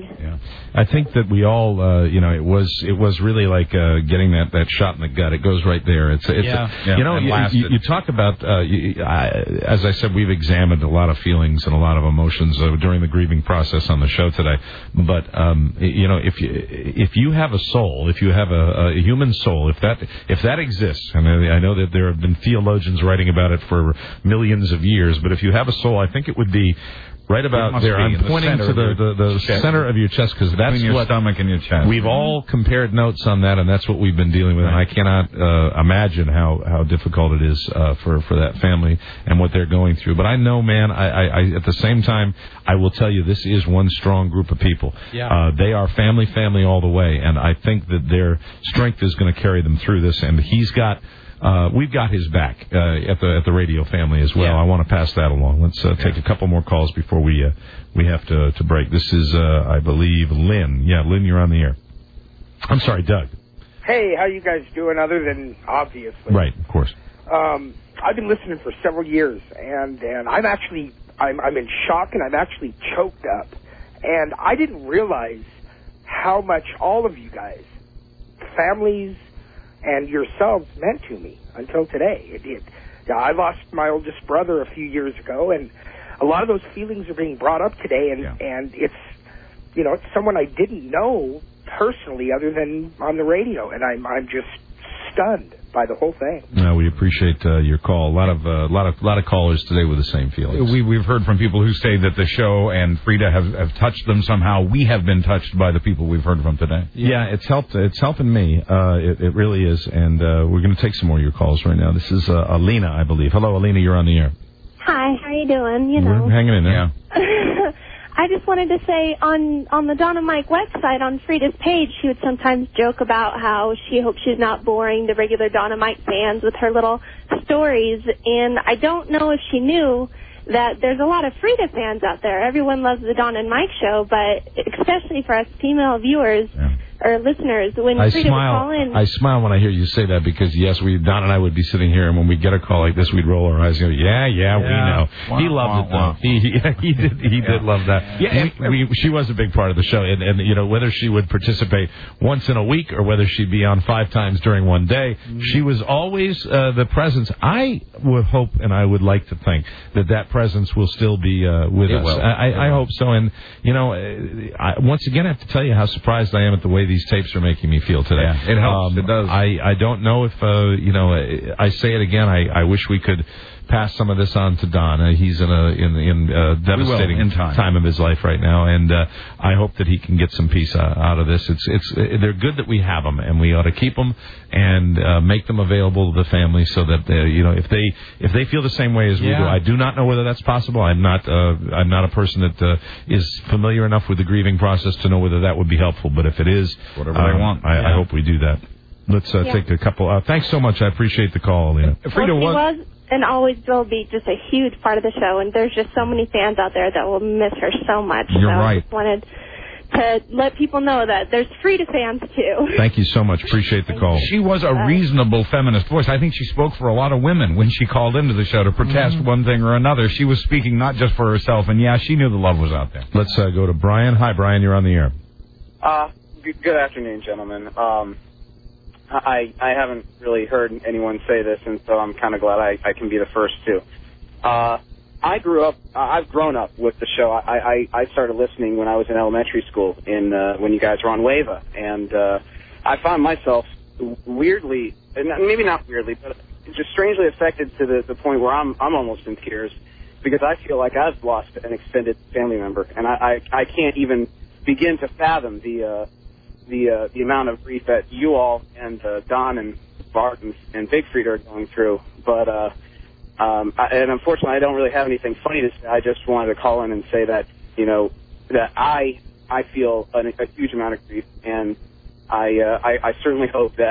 I think that we all, uh, you know, it was it was really like uh, getting that, that shot in the gut. It goes right there. It's, it's Yeah. a, Yeah, you know, and you, lasted. you, you talk about, uh, you, I, as I said, we've examined a lot of feelings and a lot of emotions uh, during the grieving process on the show today. But um, you know, if you if you have a soul, if you have a, a human soul, if that if that exists, and I know that there have been theologians writing about it for millions of years, but if you have a soul, I think it would be right about must there. be I'm in the pointing center to of the, your the, the chest. center of your chest because that's Between your what stomach and your chest. we've all compared notes on that, and that's what we've been dealing with. And I cannot uh, imagine how, how difficult it is uh, for for that family and what they're going through. But I know, man. I, I, I at the same time, I will tell you, this is one strong group of people. Yeah. Uh, they are family, family all the way, and I think that their strength is going to carry them through this. And he's got. Uh, we've got his back uh, at the at the radio family as well. Yeah. I want to pass that along. Let's uh, take a couple more calls before we uh, we have to to break. This is, uh, I believe, Lynn. Yeah, Lynn, you're on the air. I'm sorry, Doug. Hey, how you guys doing? Other than obviously, Right, of course. Um, I've been listening for several years, and and I'm actually I'm I'm in shock, and I'm actually choked up, and I didn't realize how much all of you guys, families, and yourselves meant to me until today. It did. Yeah, I lost my oldest brother a few years ago, and a lot of those feelings are being brought up today, and, Yeah. and it's, you know, it's someone I didn't know personally other than on the radio, and I'm I'm just stunned by the whole thing. No, we appreciate uh, your call. A lot of uh, lot of lot of callers today with the same feelings. We, we've heard from people who say that the show and Frida have, have touched them somehow. We have been touched by the people we've heard from today. Yeah, it's helped. It's helping me. Uh, it, it really is. And uh, we're going to take some more of your calls right now. This is uh, Alina, I believe. Hello, Alina. You're on the air. Hi, how you doing? You know, We're hanging in there. I just wanted to say on on the Don and Mike website, on Frida's page, she would sometimes joke about how she hopes she's not boring the regular Don and Mike fans with her little stories. And I don't know if she knew that there's a lot of Frida fans out there. Everyone loves the Don and Mike show, but especially for us female viewers or listeners, when I Frida smile. would call in. I smile when I hear you say that because yes, we Don and I would be sitting here, and when we get a call like this, we'd roll our eyes and go, "Yeah, yeah, we Yeah. know." Wah, he loved wah, it though. wah. He he, he did he did love that. Yeah, we, we, she was a big part of the show, and, and you know whether she would participate once in a week or whether she'd be on five times during one day, Mm-hmm. she was always uh, the presence. I would hope, and I would like to think that that presence will still be uh, with It us. will. I, I, It I will. hope so, and you know, I, once again, I have to tell you how surprised I am at the way these tapes are making me feel today. Yeah, it helps. Um, It does. I, I don't know if, uh, you know, I say it again. I, I wish we could pass some of this on to Don. Uh, he's in a in, in a devastating in time. of his life right now, and uh, I hope that he can get some peace uh, out of this. It's it's they're good that we have them, and we ought to keep them and uh, make them available to the family so that uh, you know if they if they feel the same way as we Yeah. do. I do not know whether that's possible. I'm not uh, I'm not a person that uh, is familiar enough with the grieving process to know whether that would be helpful. But if it is, Whatever um, they want. I, I Yeah. hope we do that. Let's uh, Yeah. take a couple. Uh, thanks so much. I appreciate the call, Alina. Well, she was and always will be just a huge part of the show, and there's just so many fans out there that will miss her so much. You're so I right. just wanted to let people know that there's Frida fans too. Thank you so much. Appreciate the call. She was a reasonable feminist voice. I think she spoke for a lot of women when she called into the show to protest Mm-hmm. one thing or another. She was speaking not just for herself, and yeah, she knew the love was out there. Let's uh, go to Brian. Hi, Brian. You're on the air. Uh, good, good afternoon, gentlemen. Um, I I haven't really heard anyone say this, and so I'm kind of glad I, I can be the first to. Uh, I grew up. Uh, I've grown up with the show. I, I I started listening when I was in elementary school, in uh, when you guys were on WAVA, and uh, I found myself weirdly, and maybe not weirdly, but just strangely affected to the the point where I'm I'm almost in tears because I feel like I've lost an extended family member, and I I, I can't even begin to fathom the. Uh, the uh, the amount of grief that you all and uh, Don and Bart and, and Big Frida are going through. But, uh, um, I, and unfortunately, I don't really have anything funny to say. I just wanted to call in and say that, you know, that I I feel an, a huge amount of grief, and I, uh, I I certainly hope that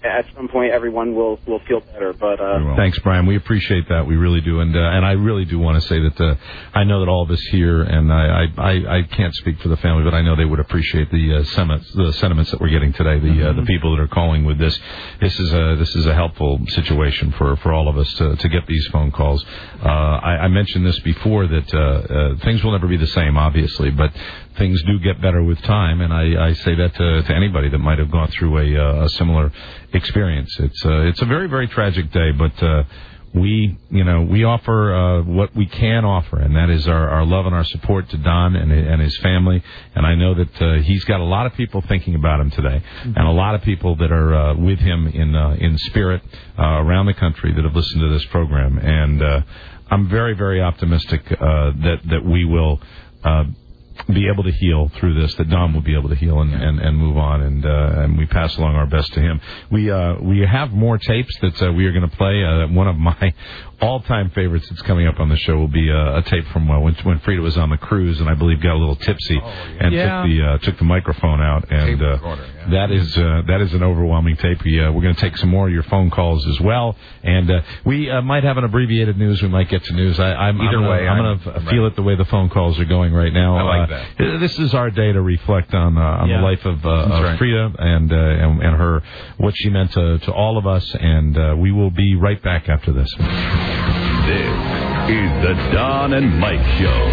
at some point everyone will will feel better. But uh, Thanks, Brian. We appreciate that. We really do. And uh, and I really do want to say that uh, I know that all of us here, and I, I, I can't speak for the family, but I know they would appreciate the uh, sentiments, the sentiments that we're getting today, the mm-hmm. uh, the people that are calling with this. This is a, this is a helpful situation for, for all of us to, to get these phone calls. Uh, I, I mentioned this before that uh, uh, things will never be the same, obviously, but things do get better with time, and I, I say that to, to anybody that might have gone through a, a similar experience. It's uh, it's a very, very tragic day, but uh, we, you know, we offer uh, what we can offer, and that is our, our love and our support to Don and, and his family. And I know that uh, he's got a lot of people thinking about him today, mm-hmm. and a lot of people that are uh, with him in uh, in spirit uh, around the country that have listened to this program. And uh, I'm very, very optimistic uh, that that we will Uh, be able to heal through this, that Don will be able to heal and, and, and move on, and uh, and we pass along our best to him. We uh, we have more tapes that uh, we are going to play. Uh, one of my all-time favorites that's coming up on the show will be uh, a tape from uh, when, when Frida was on the cruise, and I believe got a little tipsy oh, yeah. and yeah. took the uh, took the microphone out, and uh, recorder, yeah. that is uh, that is an overwhelming tape. We, uh, we're going to take some more of your phone calls as well, and uh, we uh, might have an abbreviated news. We might get to news. I, I'm, Either I'm way, gonna, I'm going to feel it the way the phone calls are going right now. I like uh, that. This is our day to reflect on uh, on yeah. the life of, uh, of right. Frida and, uh, and and her, what she meant to, to all of us, and uh, we will be right back after this. This is the Don and Mike Show.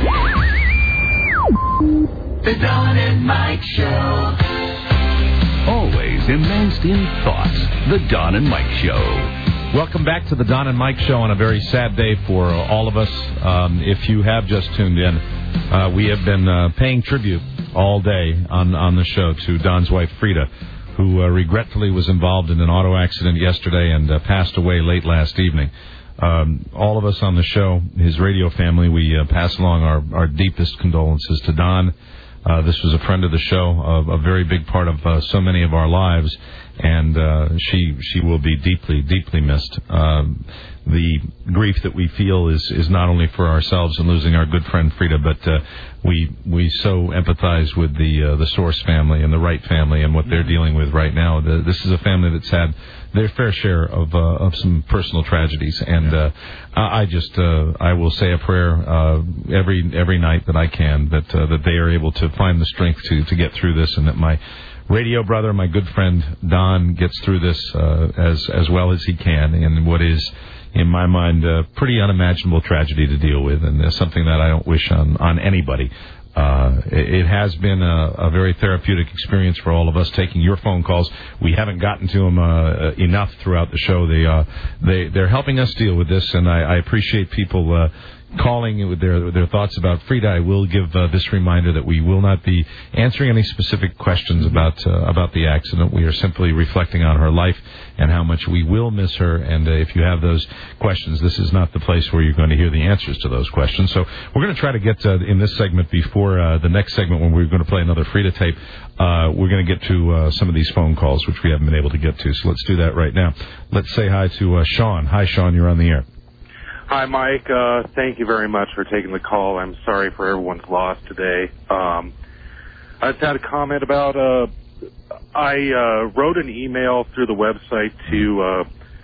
The Don and Mike Show. Always immersed in thoughts. The Don and Mike Show. Welcome back to the Don and Mike Show on a very sad day for uh, all of us. Um, if you have just tuned in, uh, we have been uh, paying tribute all day on, on the show to Don's wife, Frida, who uh, regretfully was involved in an auto accident yesterday and uh, passed away late last evening. Um, all of us on the show, his radio family, we uh, pass along our, our deepest condolences to Don. Uh, this was a friend of the show, a, a very big part of uh, so many of our lives, and uh, she she will be deeply, deeply missed. Um, the grief that we feel is, is not only for ourselves and losing our good friend Frida, but uh, we we so empathize with the uh, the Source family and the Wright family and what they're dealing with right now. The, this is a family that's had their fair share of uh, of some personal tragedies, and uh, I just uh, I will say a prayer uh, every every night that I can that uh, that they are able to find the strength to to get through this, and that my radio brother, my good friend Don, gets through this uh, as as well as he can in what is, in my mind, a pretty unimaginable tragedy to deal with, and uh, something that I don't wish on on anybody. Uh, it, it has been a, a very therapeutic experience for all of us, taking your phone calls. We haven't gotten to them uh, enough throughout the show. They, uh, they, they're helping us deal with this, and I, I appreciate people uh, calling with their with their thoughts about Frida. I will give uh, this reminder that we will not be answering any specific questions about uh, about the accident. We are simply reflecting on her life and how much we will miss her. And uh, if you have those questions, this is not the place where you're going to hear the answers to those questions. So we're going to try to get uh, in this segment before uh, the next segment when we're going to play another Frida tape. Uh, we're going to get to uh, some of these phone calls, which we haven't been able to get to. So let's do that right now. Let's say hi to uh, Sean. Hi, Sean. You're on the air. Hi, Mike. Uh, thank you very much for taking the call. I'm sorry for everyone's loss today. Um, I just had a comment about, uh, I uh, wrote an email through the website to uh,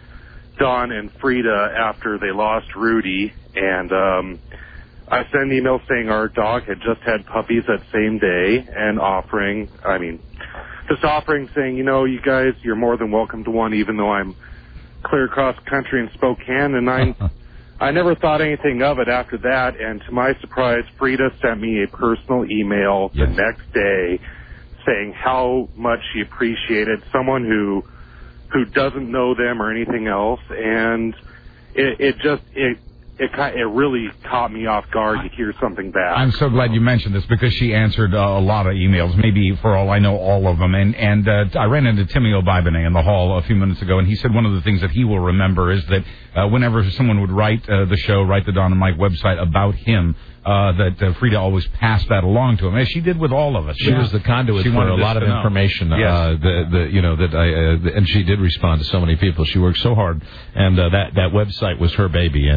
Don and Frida after they lost Rudy, and um, I sent an email saying our dog had just had puppies that same day, and offering, I mean, just offering, saying, you know, you guys, you're more than welcome to one, even though I'm clear across the country in Spokane, and I'm... I never thought anything of it after that, and to my surprise, Frida sent me a personal email yes. the next day saying how much she appreciated someone who who doesn't know them or anything else, and it, it just it it it really caught me off guard to hear something back. I'm so glad you mentioned this because she answered uh, a lot of emails, maybe for all I know, all of them. And and uh, I ran into Timmy O'Bibone in the hall a few minutes ago, and he said one of the things that he will remember is that uh, whenever someone would write uh, the show, write the Don and Mike website about him, uh, that uh, Frida always passed that along to him, as she did with all of us. She yeah. was the conduit she for a lot of information. Yes. Uh, the, the, you know, that I, uh, and she did respond to so many people. She worked so hard, and uh, that, that website was her baby, and, yeah. and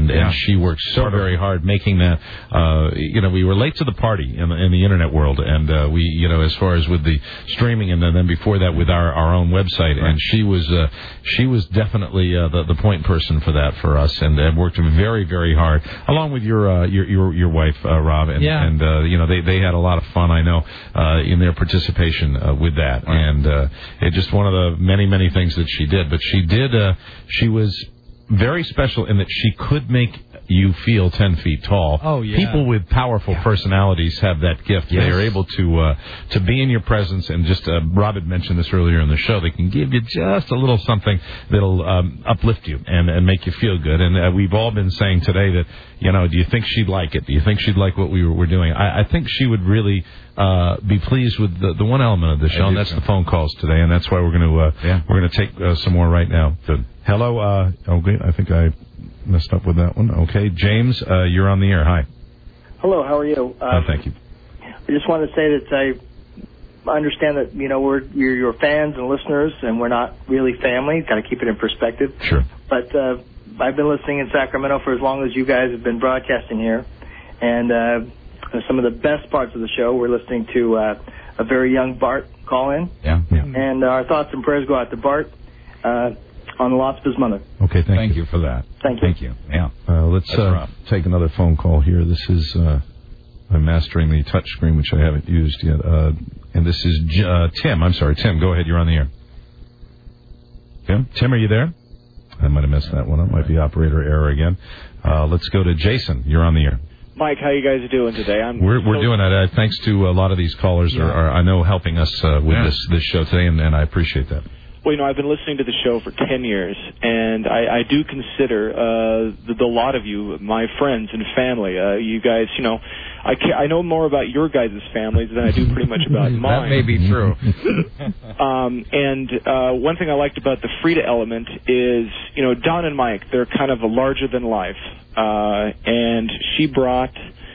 she worked so very hard making that. Uh, you know, we were late to the party in the, in the internet world, and uh, we, you know, as far as with the streaming, and then, then before that with our, our own website, right. and she was uh, she was definitely uh, the the point person for that for us, and uh, worked very very hard along with your uh, your, your your wife uh, Rob, and, yeah. and uh, you know they they had a lot of fun, I know, uh, in their participation uh, with that, right. and uh, it just one of the many many things that she did, but she did uh, she was very special in that she could make you feel ten feet tall. Oh, yeah. People with powerful yeah. personalities have that gift. Yes. They are able to uh, to be in your presence, and just uh, Rob had mentioned this earlier in the show. They can give you just a little something that'll um, uplift you and, and make you feel good. And uh, we've all been saying today that, you know, do you think she'd like it? Do you think she'd like what we were, were doing? I, I think she would really uh, be pleased with the, the one element of the show, and that's so. the phone calls today. And that's why we're going to uh, yeah. we're going to take uh, some more right now. Good. Hello. Uh, okay, I think I messed up with that one. Okay, James, uh, you're on the air. Hi. Hello. How are you? Um, oh, thank you. I just wanted to say that I understand that you know we're you're your fans and listeners, and we're not really family. Got to keep it in perspective. Sure. But uh, I've been listening in Sacramento for as long as you guys have been broadcasting here, and uh, some of the best parts of the show, we're listening to uh, a very young Bart call in. Yeah. yeah. And our thoughts and prayers go out to Bart. Uh, on the loss of his mother. Okay, thank, thank you. you for that. Thank you. Thank you. Yeah. Uh, let's uh, take another phone call here. This is uh, I'm mastering the touch screen, which I haven't used yet. Uh, and this is J- uh, Tim. I'm sorry, Tim. Go ahead. You're on the air. Tim, Tim, are you there? I might have messed that one up. Might be operator error again. Uh, let's go to Jason. You're on the air. Mike, how you guys doing today? I'm we're we're so doing that. Uh, thanks to a lot of these callers yeah. are, are I know helping us uh, with yeah. this this show today, and, and I appreciate that. Well, you know, I've been listening to the show for ten years, and I, I do consider uh, the, the lot of you my friends and family. Uh, you guys, you know, I, ca- I know more about your guys' families than I do pretty much about mine. That may be true. um, and uh, one thing I liked about the Frida element is, you know, Don and Mike, they're kind of a larger than life, uh, and she brought,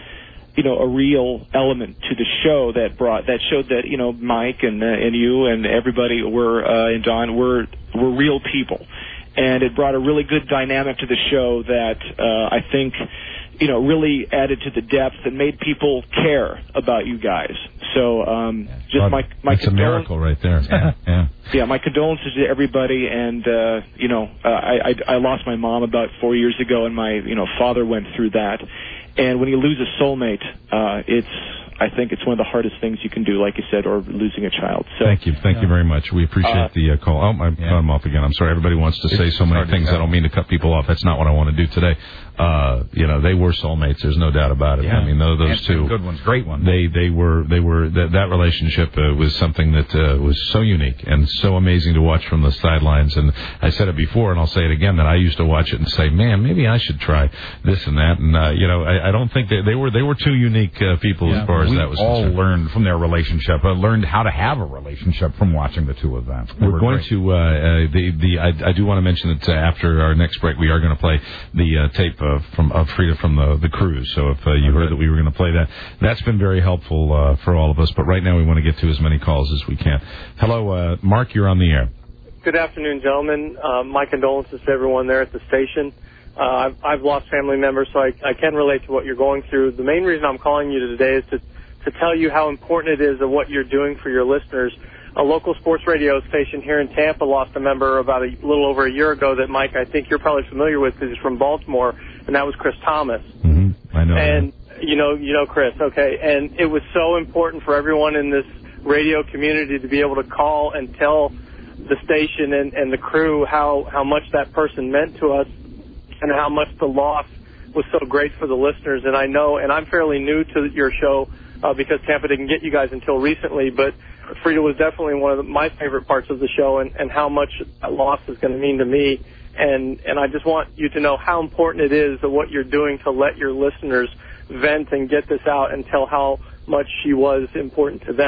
you know, a real element to the show that brought that showed that, you know, Mike and uh, and you and everybody were uh, and Don were were real people, and it brought a really good dynamic to the show that uh, I think, you know, really added to the depth and made people care about you guys. So um, just my my it's a miracle right there. Yeah, yeah. yeah, my condolences to everybody, and uh, you know, uh, I, I I lost my mom about four years ago, and my you know father went through that. And when you lose a soulmate, uh, it's, I think it's one of the hardest things you can do, like you said, or losing a child. So, thank you. Thank yeah. you very much. We appreciate uh, the uh, call. Oh, I yeah. cut him off again. I'm sorry. Everybody wants to it's say so many things. I don't mean to cut people off. That's not what I want to do today. Uh, you know, they were soulmates. There's no doubt about it. Yeah. I mean, those, those two. Good ones. Great ones. They, they were, they were, that, that relationship uh, was something that uh, was so unique and so amazing to watch from the sidelines. And I said it before, and I'll say it again, that I used to watch it and say, man, maybe I should try this and that. And, uh, you know, I, I don't think they, they were, they were two unique uh, people yeah. as far as we that was all concerned. learned from their relationship, uh, learned how to have a relationship from watching the two of them. They we're going great. to, uh, uh, the, the, I, I do want to mention that uh, after our next break, we are going to play the uh, tape uh, from, of Frida from the, the cruise. So if uh, you okay. heard that we were going to play that, that's been very helpful uh, for all of us. But right now we want to get to as many calls as we can. Hello, uh, Mark, you're on the air. Good afternoon, gentlemen. Uh, my condolences to everyone there at the station. Uh, I've, I've lost family members, so I, I can relate to what you're going through. The main reason I'm calling you today is to, to tell you how important it is of what you're doing for your listeners. A local sports radio station here in Tampa lost a member about a little over a year ago that, Mike, I think you're probably familiar with because he's from Baltimore, and that was Chris Thomas. Mm-hmm. I know. And, you know, you know Chris, okay. And it was so important for everyone in this radio community to be able to call and tell the station and, and the crew how, how much that person meant to us and how much the loss was so great for the listeners. And I know, and I'm fairly new to your show uh, because Tampa didn't get you guys until recently, but Frida was definitely one of the, my favorite parts of the show, and, and how much that loss is going to mean to me. And, and I just want you to know how important it is that what you're doing to let your listeners vent and get this out and tell how much she was important to them.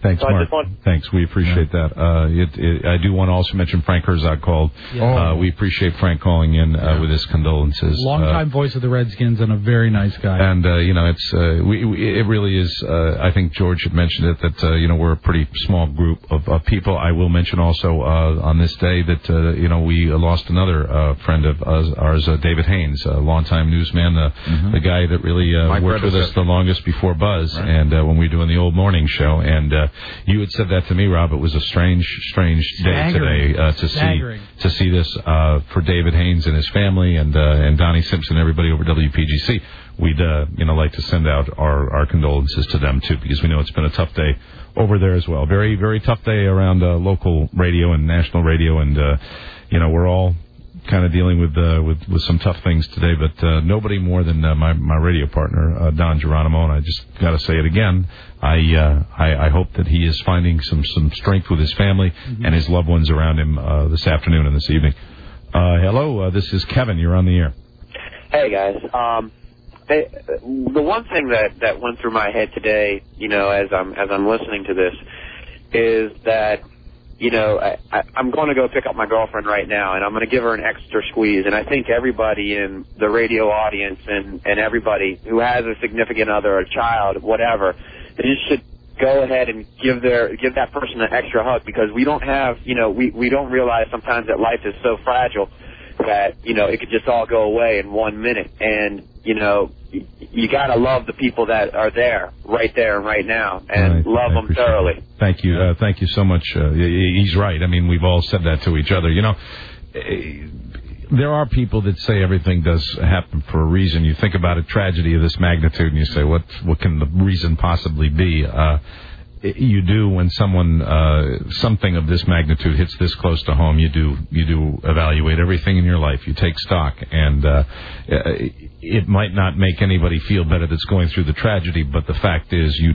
Thanks, so I Mark. just want, Thanks. We appreciate that. Uh, it, it, I do want to also mention Frank Herzog called. Yeah. Uh, we appreciate Frank calling in uh, with his condolences. Longtime Uh, voice of the Redskins and a very nice guy. And uh, you know, it's uh, we, we it really is. Uh, I think George had mentioned it that uh, you know we're a pretty small group of, of people. I will mention also uh, on this day that uh, you know we lost another uh, friend of ours, ours uh, David Haynes, a longtime newsman, the Mm-hmm. the guy that really uh, My worked with us predecessor. the longest before Buzz, Right. and uh, when we were doing the old morning show. And uh, you had said that to me, Rob. It was a strange, strange day Staggering. today uh, to Staggering. see to see this uh, for David Haynes and his family, and uh, and Donnie Simpson, everybody over W P G C. We'd uh, you know like to send out our, our condolences to them too, because we know it's been a tough day over there as well. Very very tough day around uh, local radio and national radio, and uh, you know we're all kind of dealing with uh, with with some tough things today, but uh, nobody more than uh, my my radio partner uh, Don Geronimo. And I just got to say it again. I, uh, I I hope that he is finding some some strength with his family mm-hmm. and his loved ones around him uh, this afternoon and this evening. Uh, hello, uh, this is Kevin. You're on the air. Hey guys, um, they, the one thing that that went through my head today, you know, as I'm as I'm listening to this, is that. You know, I, I, I'm going to go pick up my girlfriend right now, and I'm going to give her an extra squeeze. And I think everybody in the radio audience and, and everybody who has a significant other, a child, whatever, they just should go ahead and give their give that person an extra hug, because we don't have, you know, we, we don't realize sometimes that life is so fragile that, you know, it could just all go away in one minute. And, you know, you, you got to love the people that are there, right there and right now, and Right. love I them appreciate thoroughly. it. Thank you. Uh, thank you so much. Uh, he's right. I mean, we've all said that to each other. You know, eh, there are people that say everything does happen for a reason. You think about a tragedy of this magnitude, and you say, what what can the reason possibly be? Uh, you do when someone uh, something of this magnitude hits this close to home. You do you do evaluate everything in your life. You take stock, and uh, it might not make anybody feel better that's going through the tragedy, but the fact is you